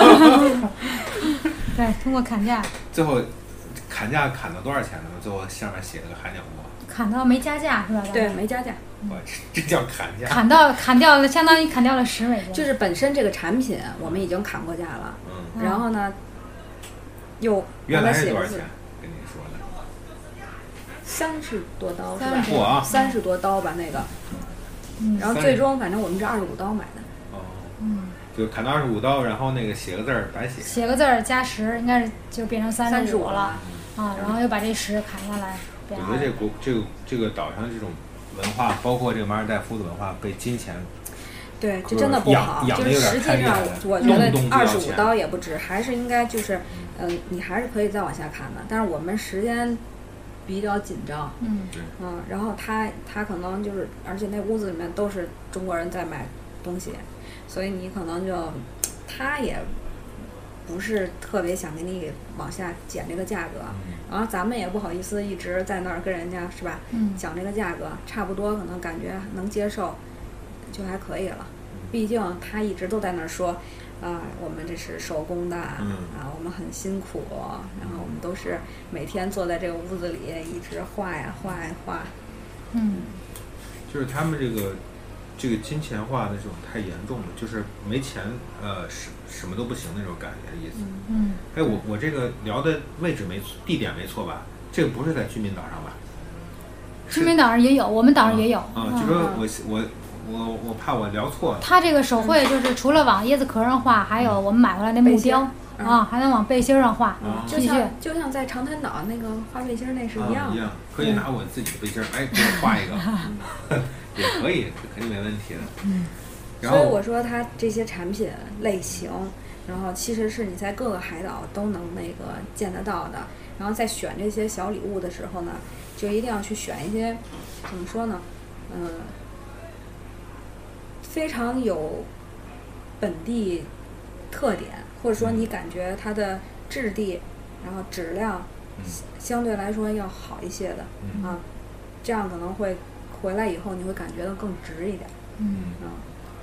对，通过砍价，
最后砍价砍到多少钱呢？最后上面写了个海鸟窝，
砍到没加价是吧？
对，没加价，
我这这叫砍价。
砍到砍掉了，相当于砍掉了十美金。
就是本身这个产品我们已经砍过价了，
嗯，
然后呢，又
原来是
写个字
多少钱？跟您说的，
三十多刀是吧？
三十
嚯啊！
三十多刀吧那个，
嗯
然后最终反正我们是二十五刀买的。
哦，
嗯，
就砍到二十五刀，然后那个写个字儿白写。
写个字儿加十，应该是就变成三十五
35
了啊，然后又把这十砍下来，
我
变
觉得这国这个这个岛上这种文化，包括这个马尔代夫的文化，被金钱
对，这真的不好。
养
就是实际上，我觉得
动不动就要
二十五
钱
刀也不止，还是应该就是，嗯、你还是可以再往下砍的。但是我们时间比较紧张，
嗯
嗯，然后他他可能就是，而且那屋子里面都是中国人在买东西，所以你可能就他也不是特别想给你给往下减这个价格，然后咱们也不好意思一直在那儿跟人家是吧
嗯
讲这个价格，差不多可能感觉能接受就还可以了。毕竟他一直都在那儿说，啊，我们这是手工的，
嗯
啊，我们很辛苦，然后我们都是每天坐在这个屋子里一直画呀画呀画。
嗯
就是他们这个这个金钱化的这种太严重了，就是没钱呃什什么都不行那种感觉的意思。
嗯
哎，我我这个聊的位置没错，地点没错吧？这个不是在居民岛上吧？
居民岛上也有，我们岛上也有。
啊，就说我我我我怕我聊错了。
它这个手绘就是除了往椰子壳上画，还有我们买回来那木雕
嗯
啊，还能往背心上画
啊
就
T 恤
像。就像在长滩岛那个花背心儿那是一样的。
啊一样，可以拿我自己的背心儿，哎，给我画一个，也可以，肯定没问题的。
嗯，
然后
所以我说它这些产品类型，然后其实是你在各个海岛都能那个见得到的。然后在选这些小礼物的时候呢，就一定要去选一些怎么说呢，嗯、非常有本地特点，或者说你感觉它的质地，然后质量
嗯
相对来说要好一些的、
嗯
啊，这样可能会回来以后你会感觉到更值一点。
嗯
啊，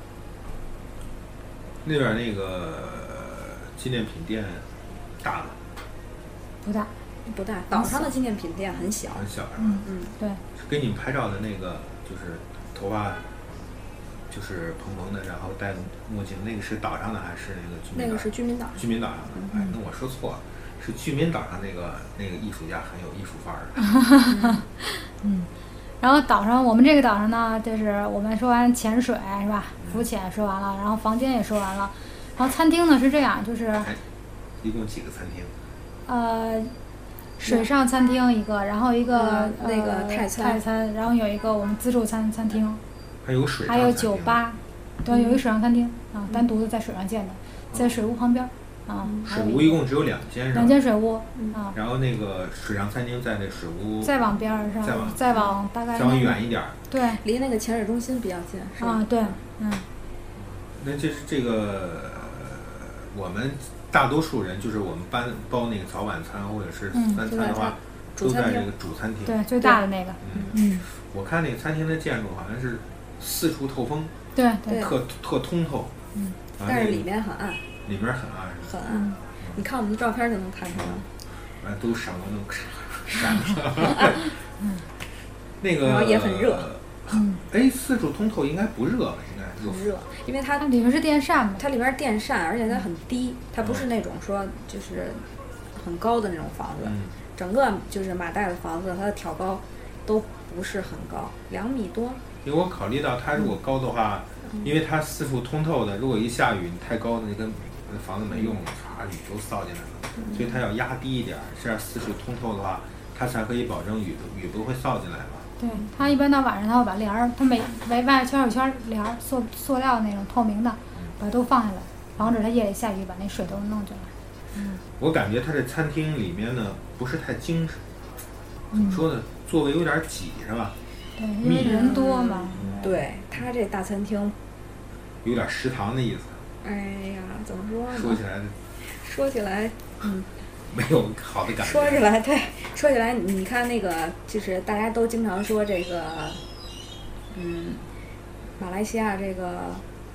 那边那个纪念品店大吗？
不大。
不大，岛上的纪念品店很小。
很小是吧？
嗯
嗯，
对，
给你们拍照的那个就是头发就是蓬蓬的，然后戴墨镜，那个是岛上的还是那个居民岛？
那个是居民岛。
居民岛上的。哎，那我说错了，是居民岛上那个那个艺术家很有艺术范儿的。
嗯，然后岛上我们这个岛上呢，就是我们说完潜水是吧？浮潜说完了，然后房间也说完了，然后餐厅呢是这样，就是
哎，一共几个餐厅？
呃。水上餐厅一个，然后一个、
呃那个
呃
泰餐
泰餐，然后有一个我们自助餐餐厅，
还有水上
还有
餐厅
酒吧，对，有一水上餐厅啊，单独的在水上建的，在水屋旁边啊。还
水
有
屋一共只有两间是吧？
两间水屋啊，
然后那个水上餐厅在那水屋
再往边儿上，
再往
再往大概
再往远一点儿。
对
离那个潜水中心比较近，是吧？
啊对，嗯
那这是这个我们大多数人就是我们班包那个早晚餐或者是
嗯
三餐的话，
主餐厅
都在这个主餐厅。
对，最大的那个，
嗯，
嗯
我看那个餐厅的建筑好像是四处透风，
对对
对
特特通透。
嗯。
然后那个
但是里面很暗，
里面很暗，
很暗。
嗯
你看我们的照片就能看出来。
完都闪光灯闪的。那个
然后也很热。
嗯，
哎，四处通透应该不热吧？应该热
很热，因为它
它里面是电扇嘛，
它里边是电扇，而且它很低，它不是那种说就是很高的那种房子。
嗯，
整个就是马代的房子，它的挑高都不是很高，两米多。
因为我考虑到它如果高的话，因为它四处通透的，如果一下雨你太高，那跟那房子没用了，唰雨都扫进来了。所以它要压低一点，这样四处通透的话，它才可以保证雨雨不会扫进来嘛。
对，它一般到晚上它会把帘儿，它每围外圈有圈帘儿，塑塑料那种透明的，把它都放下来，防止它夜里下雨把那水都弄进来。嗯
我感觉它这餐厅里面呢不是太精致，怎么
嗯，
说呢？座位有点挤是吧？
对，因为人多嘛。
对，它这大餐厅，
有点食堂的意思。
哎呀，怎么说呢？
说起来
说起来，嗯，
没有好的感觉。
说起来，对，说起来，你看那个，就是大家都经常说这个，嗯，马来西亚这个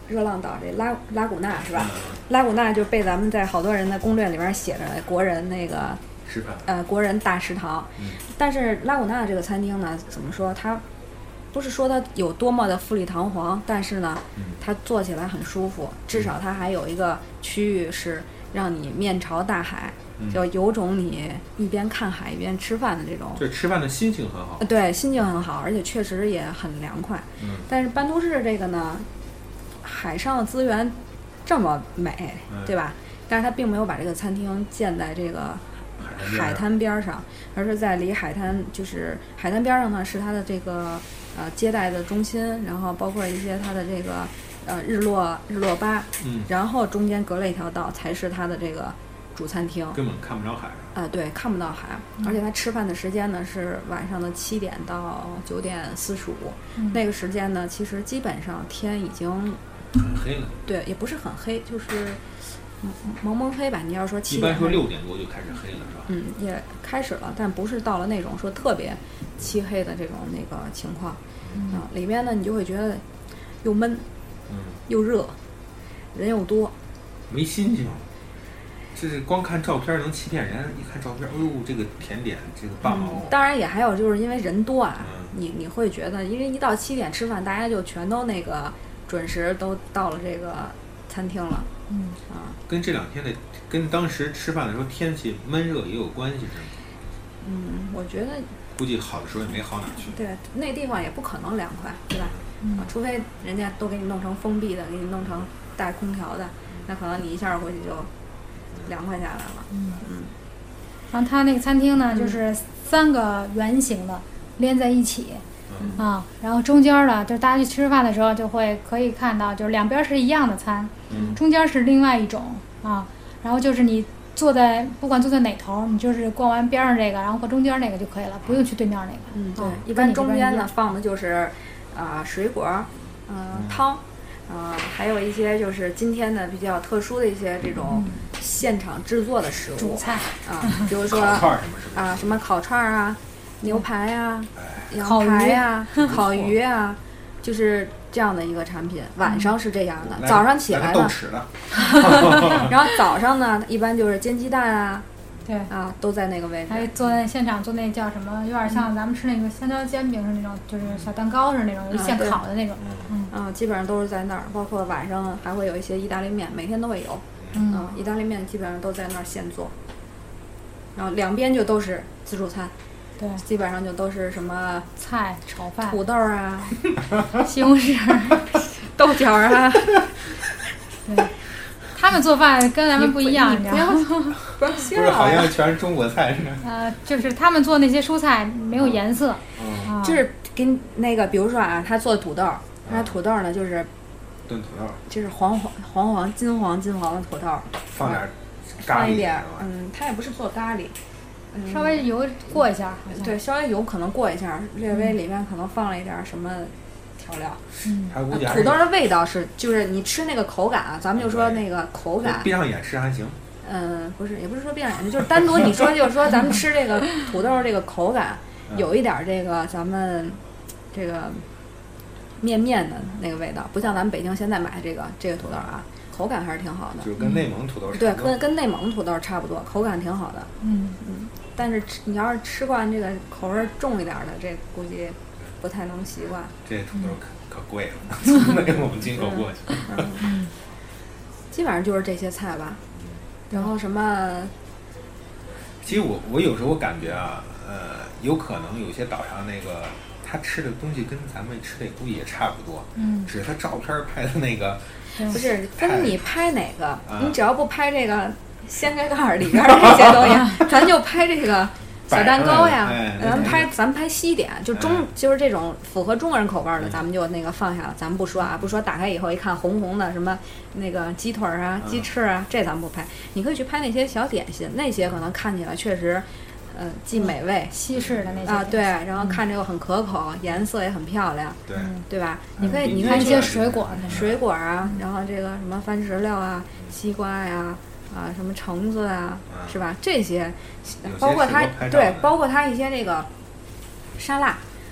热浪岛这拉拉古纳是吧？拉古纳就被咱们在好多人的攻略里边写着国人那个
吃饭，
呃国人大食堂。
嗯、
但是拉古纳这个餐厅呢，怎么说？它不是说它有多么的富丽堂皇，但是呢，
嗯、
它做起来很舒服。至少它还有一个区域是让你面朝大海。就有种你一边看海一边吃饭的这种，
就吃饭的心情很好。
对，心情很好，而且确实也很凉快。
嗯。
但是班都市这个呢，海上的资源这么美，
嗯、
对吧？但是它并没有把这个餐厅建在这个海滩边上，而是在离海滩就是海滩边上呢，是它的这个呃接待的中心，然后包括一些它的这个呃日落日落吧，
嗯，
然后中间隔了一条道才是它的这个。主餐厅
根本看不着海啊、
呃！对，看不到海，而且他吃饭的时间呢是晚上的七点到九点四十五，那个时间呢，其实基本上天已经
很黑了。
对，也不是很黑，就是蒙蒙黑吧。你要说七点，
一般说六点多就开始黑了，是吧？
嗯，也开始了，但不是到了那种说特别漆黑的这种那个情况。
嗯、
啊，里边呢你就会觉得又闷，
嗯，
又热，人又多，
没心情。这是光看照片能欺骗人，一看照片，哦呦，这个甜点，这个棒哦、
嗯！当然也还有就是因为人多啊，
嗯、
你你会觉得，因为一到七点吃饭，大家就全都那个准时都到了这个餐厅了。
嗯
啊，
跟这两天的跟当时吃饭的时候天气闷热也有关系，是吗？
嗯，我觉得
估计好的时候也没好哪去。
对，那地方也不可能凉快，对吧？
嗯、
啊，除非人家都给你弄成封闭的，给你弄成带空调的，那可能你一下回去就。凉快下来了，
嗯
嗯，
然后它那个餐厅呢，
嗯、
就是三个圆形的连在一起，
嗯、
啊，然后中间的，就是大家去吃饭的时候就会可以看到，就是两边是一样的餐，
嗯、
中间是另外一种啊，然后就是你坐在不管坐在哪头，你就是逛完边上这个，然后和中间那个就可以了，不用去对面那个。
嗯，对，
啊、
一般中间呢放的就是啊、呃、水果，嗯、呃、汤。呃，还有一些就是今天的比较特殊的一些这种现场制作的食物，
主菜
啊，比如说啊什么烤串啊、牛排啊、羊排啊、烤鱼啊，就是这样的一个产品。晚上是这样的，早上起来呢，然后早上呢一般就是煎鸡蛋啊。
对
啊，都在那个位置。
还做那现场做那叫什么，有点像咱们吃那个香蕉煎饼是那种，就是小蛋糕是那种，就现烤的那种。
嗯啊，基本上都是在那儿，包括晚上还会有一些意大利面，每天都会有。
嗯，
啊，意大利面基本上都在那儿现做。然后两边就都是自助餐。
对，
基本上就都是什么
菜、炒饭、
土豆啊、
西红柿、
豆角啊。
对。他们做饭跟咱们不一样，你知道
吗？不
是笑，好像全是中国菜似的。
呃，就是他们做那些蔬菜没有颜色，
嗯
啊、
就是跟那个，比如说啊，他做土豆，他土豆呢就是
炖土豆，
就是黄黄黄黄金黄金黄的土豆，
放点咖喱，
放一点，嗯，他也不是做咖喱，
嗯、稍微油过一下，
对，稍微油可能过一下，略微里面可能放了一点什么。调料，
嗯，
土豆的味道是，就是你吃那个口感啊，咱们就说那个口感，
闭上眼吃还行。
嗯，不是，也不是说闭上眼，就是单独你说，就是说咱们吃这个土豆这个口感，有一点这个咱们这个面面的那个味道，不像咱们北京现在买这个这个土豆啊，口感还是挺好的。
就是跟内蒙土豆差不
多。对，跟跟内蒙土豆差不多，口感挺好的。
嗯
嗯，但是吃你要是吃惯这个口味重一点的，这估计。不太能习惯，
这土豆可可贵了，从内蒙进口过去。
嗯，基本上就是这些菜吧，然后什么？
其实我我有时候感觉啊，呃，有可能有些岛上那个他吃的东西跟咱们吃的估计也差不多，
嗯，
只是他照片拍的那个，
不是分你拍哪个，
啊、
你只要不拍这个掀盖盖里边这些东西，咱就拍这个。小蛋糕呀，
哎、
咱们拍咱们拍西点，就中、哎、就是这种符合中国人口味的，
嗯、
咱们就那个放下了，咱们不说啊，不说打开以后一看红红的什么那个鸡腿啊、鸡翅啊，这咱们不拍。你可以去拍那些小点心，那些可能看起来确实，呃，既美味、
西式的那些
啊，对，然后看着又很可口，
嗯、
颜色也很漂亮，
对，
对吧？你可以，
嗯、
你看
一些水果，
水果啊，然后这个什么番石榴啊、西瓜呀。啊，什么橙子啊，
嗯、
是吧？这些，包括它对，包括它一些这个沙拉，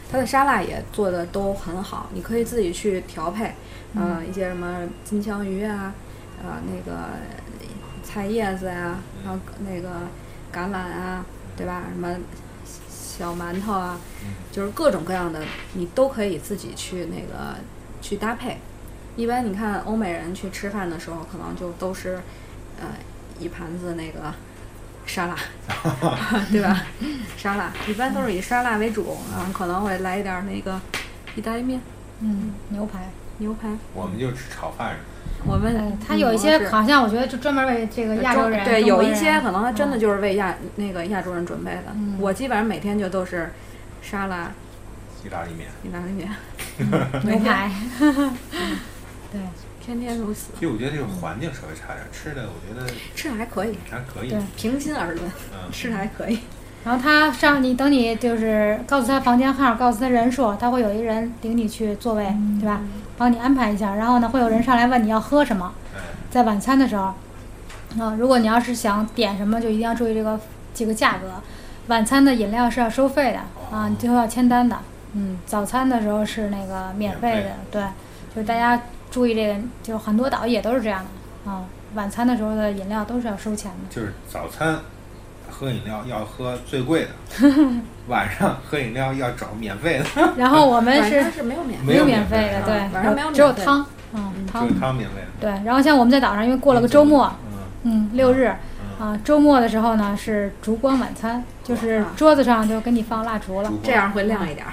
它的沙拉也做的都很好，你可以自己去调配，呃，一些什么金枪鱼啊，呃，那个菜叶子呀、啊，然后那个橄榄啊，对吧？什么小馒头啊，就是各种各样的，你都可以自己去那个去搭配。一般你看欧美人去吃饭的时候，可能就都是，呃，一盘子那个沙拉，对吧？沙拉一般都是以沙拉为主，然后可能会来一点那个意大利面，
嗯，牛排，
牛排。
我们就吃炒饭。
我们、
嗯、他有一些好像我觉得就专门为这个亚洲人，
对，有一些可能他真的就是为亚、嗯、那个亚洲人准备的。
嗯、
我基本上每天就都是沙拉、
意大利面、
意大利面、
嗯、牛排，对，
天天如此。
其实我觉得这个环境稍微差点，吃的我觉得
吃的还可以，
还可以，
对，
平心而论，
嗯、
吃的还可以。
然后他上你等你就是告诉他房间号，告诉他人数，他会有一人领你去座位，嗯、对吧？帮你安排一下。然后呢，会有人上来问你要喝什么。在晚餐的时候，啊，如果你要是想点什么，就一定要注意这个这个价格。晚餐的饮料是要收费的啊，你最后要签单的。嗯，早餐的时候是那个免费的，对，就是大家注意这个，就很多岛也都是这样的啊。晚餐的时候的饮料都是要收钱的。
就是早餐喝饮料要喝最贵的，晚上喝饮料要找免费的。
然后我们是
是没有免
没有免费的，对，
晚上没有
只有汤，嗯，
汤只有汤免费的。
对，然后像我们在岛上，因为过了个周末，嗯，六日啊，周末的时候呢是烛光晚餐，就是桌子上就给你放蜡烛了，
这样会亮一点。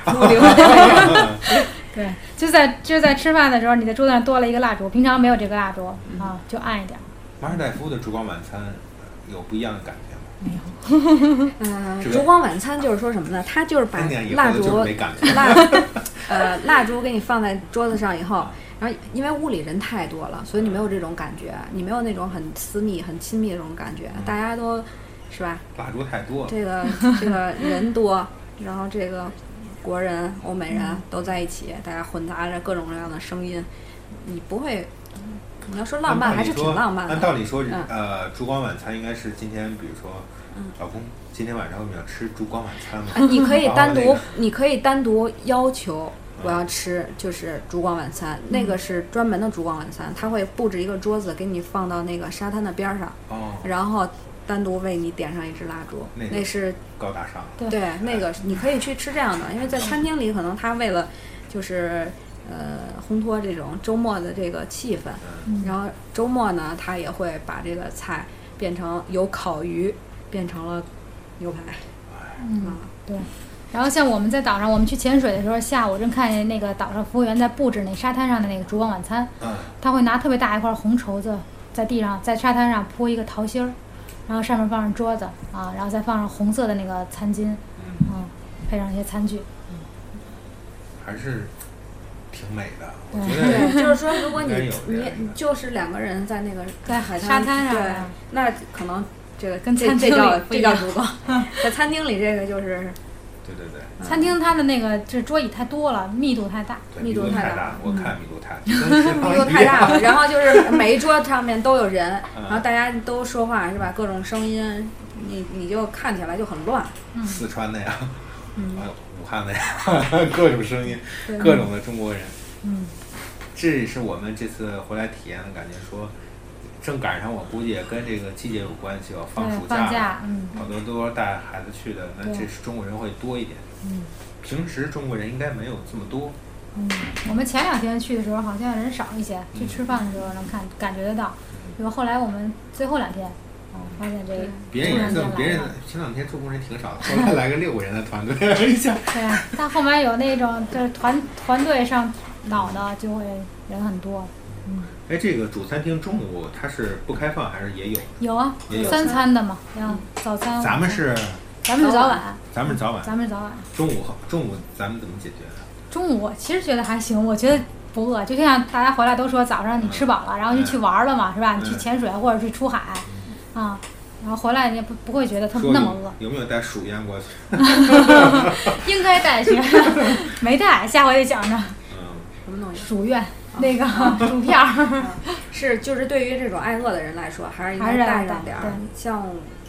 对，就在就在吃饭的时候，你的桌子上多了一个蜡烛，平常没有这个蜡烛啊，就暗一点。
马尔代夫的烛光晚餐有不一样的感觉吗？
没有。
嗯，烛光晚餐就是说什么呢？它就是把蜡烛蜡呃蜡烛给你放在桌子上以后，然后因为屋里人太多了，所以你没有这种感觉，你没有那种很私密、很亲密的这种感觉，大家都是吧？
蜡烛太多了。
这个这个人多，然后这个国人、欧美人都在一起，大家混杂着各种各样的声音，你不会。你要说浪漫还是挺浪漫的。
按道理说，嗯、呃，烛光晚餐应该是今天，比如说，嗯、老公今天晚上我们要吃烛光晚餐嘛？
你可以单独，
那个、
你可以单独要求我要吃，就是烛光晚餐，嗯、那个是专门的烛光晚餐，他会布置一个桌子给你放到那个沙滩的边上，
哦，
然后单独为你点上一支蜡烛，
那,
那是
高大上。
对，对那个你可以去吃这样的，因为在餐厅里可能他为了就是。呃，烘托这种周末的这个气氛，
嗯、
然后周末呢，他也会把这个菜变成由烤鱼变成了牛排。
嗯，啊、对。然后像我们在岛上，我们去潜水的时候，下午正看见那个岛上服务员在布置那沙滩上的那个烛光晚餐，
嗯、
他会拿特别大一块红绸子在地上，在沙滩上铺一个桃心儿，然后上面放上桌子啊，然后再放上红色的那个餐巾，嗯，啊、配上一些餐具，嗯，
还是。挺美的，我
觉得对，就是说，如果你你就是两个人在那个
在
海滩
沙滩上，
对，那可能这个
跟餐
厅里这叫烛光，在餐厅里这个就是，
对对对，
餐厅它的那个这桌椅太多了，密度太大，
密度
太
大，我看密度太
密度太大了，然后就是每一桌上面都有人，然后大家都说话是吧？各种声音，你你就看起来就很乱。
四川的呀，
嗯。
武汉的呀，各种声音，各种的中国人，
嗯，
这是我们这次回来体验的感觉。说，正赶上我估计也跟这个季节有关系哦，放暑
假，假嗯，
好多都是带孩子去的，那这是中国人会多一点。
嗯，
平时中国人应该没有这么多。
嗯，我们前两天去的时候好像人少一些，嗯、去吃饭的时候能看感觉得到，因为后来我们最后两天。哦，发现这
别人也是，别人前两天中国人挺少的，后来来个六个人的团队一下。
对啊，但后面有那种就是团团队上岛的，就会人很多。嗯。
哎，这个主餐厅中午它是不开放还是也有？
有啊，
也有
三餐的嘛，嗯，早餐。
咱们是。
咱们是早晚。
咱们是早晚。
咱们是早晚。
中午中午咱们怎么解决的？
中午其实觉得还行，我觉得。不饿，就像大家回来都说早上你吃饱了，然后就去玩了嘛，是吧？你去潜水或者去出海，啊，然后回来你也不不会觉得特那么饿。
有没有带薯烟过去？
应该带去，没带，下回得讲着。
嗯，
什么东西？
薯片，那个薯片儿。
是，就是对于这种爱饿的人来说，还是应该带上点儿。像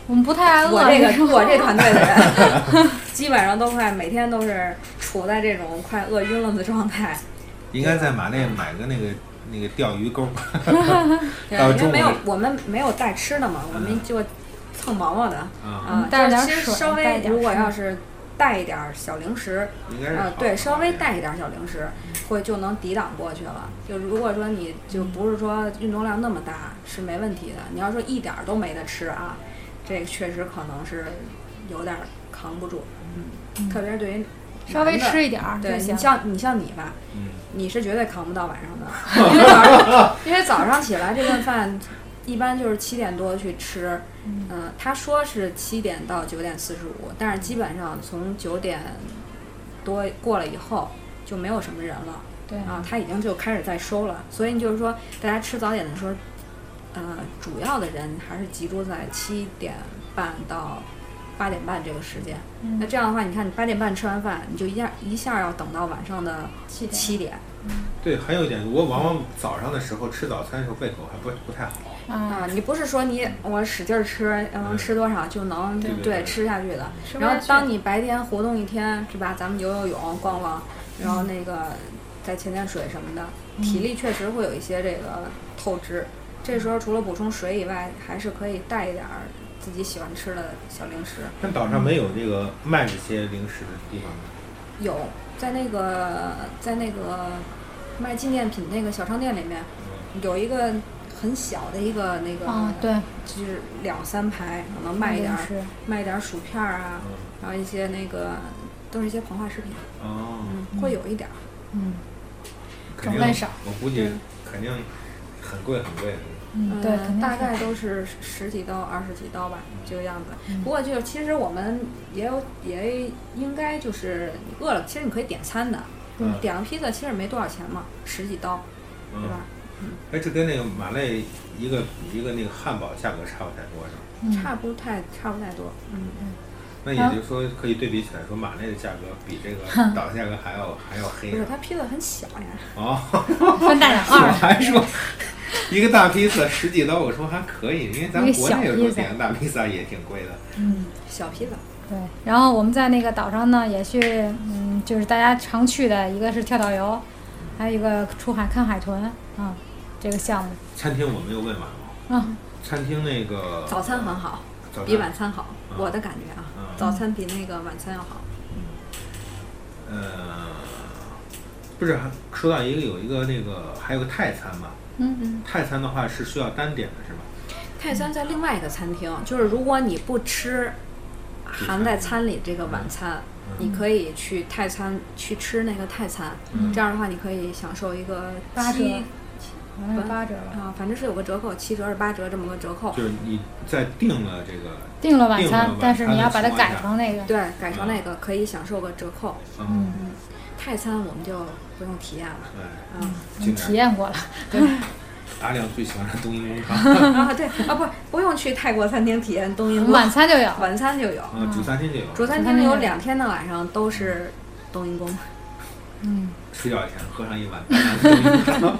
我们不太爱饿。
我这个我这团队的人，基本上都快每天都是处在这种快饿晕了的状态。
应该在马内买个那个那个钓鱼钩。
对，因为没有我们没有带吃的嘛，我们就蹭毛毛的啊。
带点
水，稍微如果要是带一点小零食，啊，对，稍微带一点小零食，会就能抵挡过去了。就如果说你就不是说运动量那么大，是没问题的。你要说一点都没得吃啊，这个确实可能是有点扛不住。嗯，特别是对于
稍微吃一点儿，
对你像你像你吧，嗯，你是绝对扛不到晚上的，因为早上因为早上起来这顿饭一般就是七点多去吃，嗯、呃，他说是七点到九点四十五，但是基本上从九点多过了以后就没有什么人了，
对
啊，他已经就开始在收了，所以就是说大家吃早点的时候，呃，主要的人还是集中在七点半到八点半这个时间，
嗯、
那这样的话，你看你八点半吃完饭，你就一下一下要等到晚上的
七点。
七点。
对，还有一点，我往往早上的时候吃早餐的时候胃口还不不太好。
啊，你不是说你我使劲吃，能吃多少就能、嗯、对,
对
吃下去的。然后当你白天活动一天，是吧？咱们游游泳、逛逛，然后那个再潜潜水什么的，
嗯、
体力确实会有一些这个透支。这时候除了补充水以外，还是可以带一点自己喜欢吃的小零食。
那岛上没有这个卖这些零食的地方吗？
有，在那个在那个卖纪念品那个小商店里面，有一个很小的一个那个，
哦，对，
就是两三排，可能卖一点卖一点薯片啊，嗯、然后一些那个都是一些膨化食品。
哦，
嗯，会有一点，
嗯，
种类少，我估计肯定很贵很贵的。
嗯，对，
大概都是十几刀、二十几刀吧，这个样子。
嗯、
不过就是其实我们也有，也应该就是饿了，其实你可以点餐的，
嗯、
点个披萨其实没多少钱嘛，十几刀，
嗯、
对吧？嗯。
哎，这跟那个马类一个一个那个汉堡价格差不太多是吧？
嗯、差不太差不太多，嗯嗯。
那也就是说，可以对比起来说，马类的价格比这个岛的价格还要还要黑。
不是，它披萨很小呀。
哦，
分大两二。
我还说一个大披萨十几刀，我说还可以，因为咱国内有时候点个大披萨也挺贵的。
嗯，小披萨。
对，然后我们在那个岛上呢，也去，嗯，就是大家常去的一个是跳岛游，还有一个出海看海豚啊，这个项目。
餐厅我没有问完
哦。嗯。
餐厅那个
早餐很好，比晚餐好，嗯、我的感觉啊。早餐比那个晚餐要好。
嗯，呃，不是，说到一个有一个那个还有个泰餐嘛。
嗯嗯。
泰餐的话是需要单点的是吧？
泰餐在另外一个餐厅，就是如果你不吃含在餐里这个晚餐，嗯、你可以去泰餐去吃那个泰餐。嗯、这样的话，你可以享受一个
八折。好像八折
啊，反正是有个折扣，七折还是八折这么个折扣。
就是你在订了这个
订了晚餐，但是你要把它改成那个，
对，改成那个可以享受个折扣。
嗯
嗯，泰餐我们就不用体验了。
对，
嗯，
你体验过了。
对，
阿亮最喜欢的冬阴功汤。
啊，对啊，不，不用去泰国餐厅体验冬阴功，
晚餐就有，
晚餐就有，
啊，主餐厅就有，
主餐厅有两天的晚上都是冬阴功。
嗯，
睡觉前喝上一碗冬阴汤。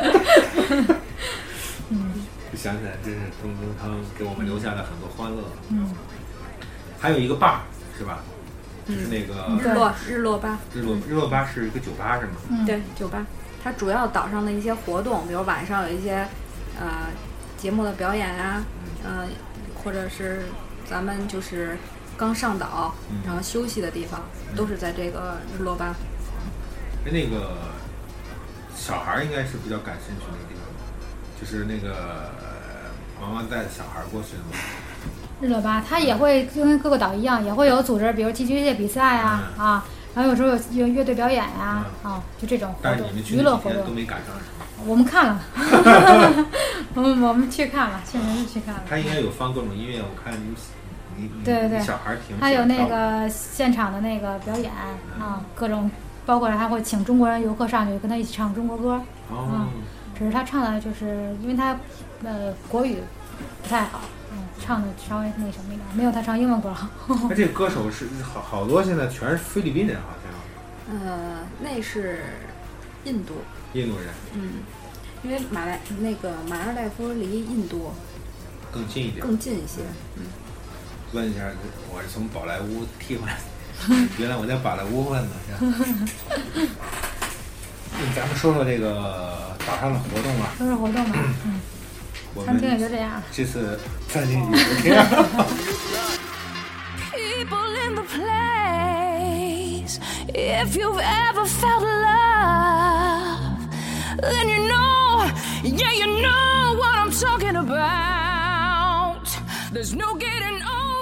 嗯，
就想起来，真是冬阴功汤给我们留下了很多欢乐。
嗯，
还有一个 bar 是吧？就是那个
日落日落吧。
日落日落吧是一个酒吧是吗？
嗯，
对，酒吧。它主要岛上的一些活动，比如晚上有一些呃节目的表演啊，嗯、呃，或者是咱们就是刚上岛、嗯、然后休息的地方，嗯、都是在这个日落吧。
哎，那个小孩应该是比较感兴趣那个地方，就是那个王王带着小孩过去的吗？
日落吧，它也会跟各个岛一样，也会有组织，比如击击乐比赛啊、嗯、啊，然后有时候有有乐队表演呀 啊,
嗯、
啊，就这种活动，
娱
乐活动
都没赶上。
我们看了，我们我们去看了，确实是去看了。
他应该有放各种音乐，我看你你
对对
小孩挺。
他有那个现场的那个表演、嗯、啊，各种，包括他会请中国人游客上去跟他一起唱中国歌。
哦。
嗯，只是他唱的就是，因为他呃国语不太好。嗯，唱的稍微那什么一点，没有他唱英文歌好。
他这个歌手是好好多，现在全是菲律宾人，好像。
呃，那是印度。
印度人。
嗯，因为马来那个马尔代夫离印度
更近一点。
更近一些。嗯。
问一下，我是从宝莱坞替换，原来我在宝莱坞问的。咱们说说这个岛上的活动啊。
说说活动吧。嗯。餐厅也就这样。
这次餐厅也就这样。
If you've ever felt love, then you know, yeah, you know what I'm talking about. There's no getting over.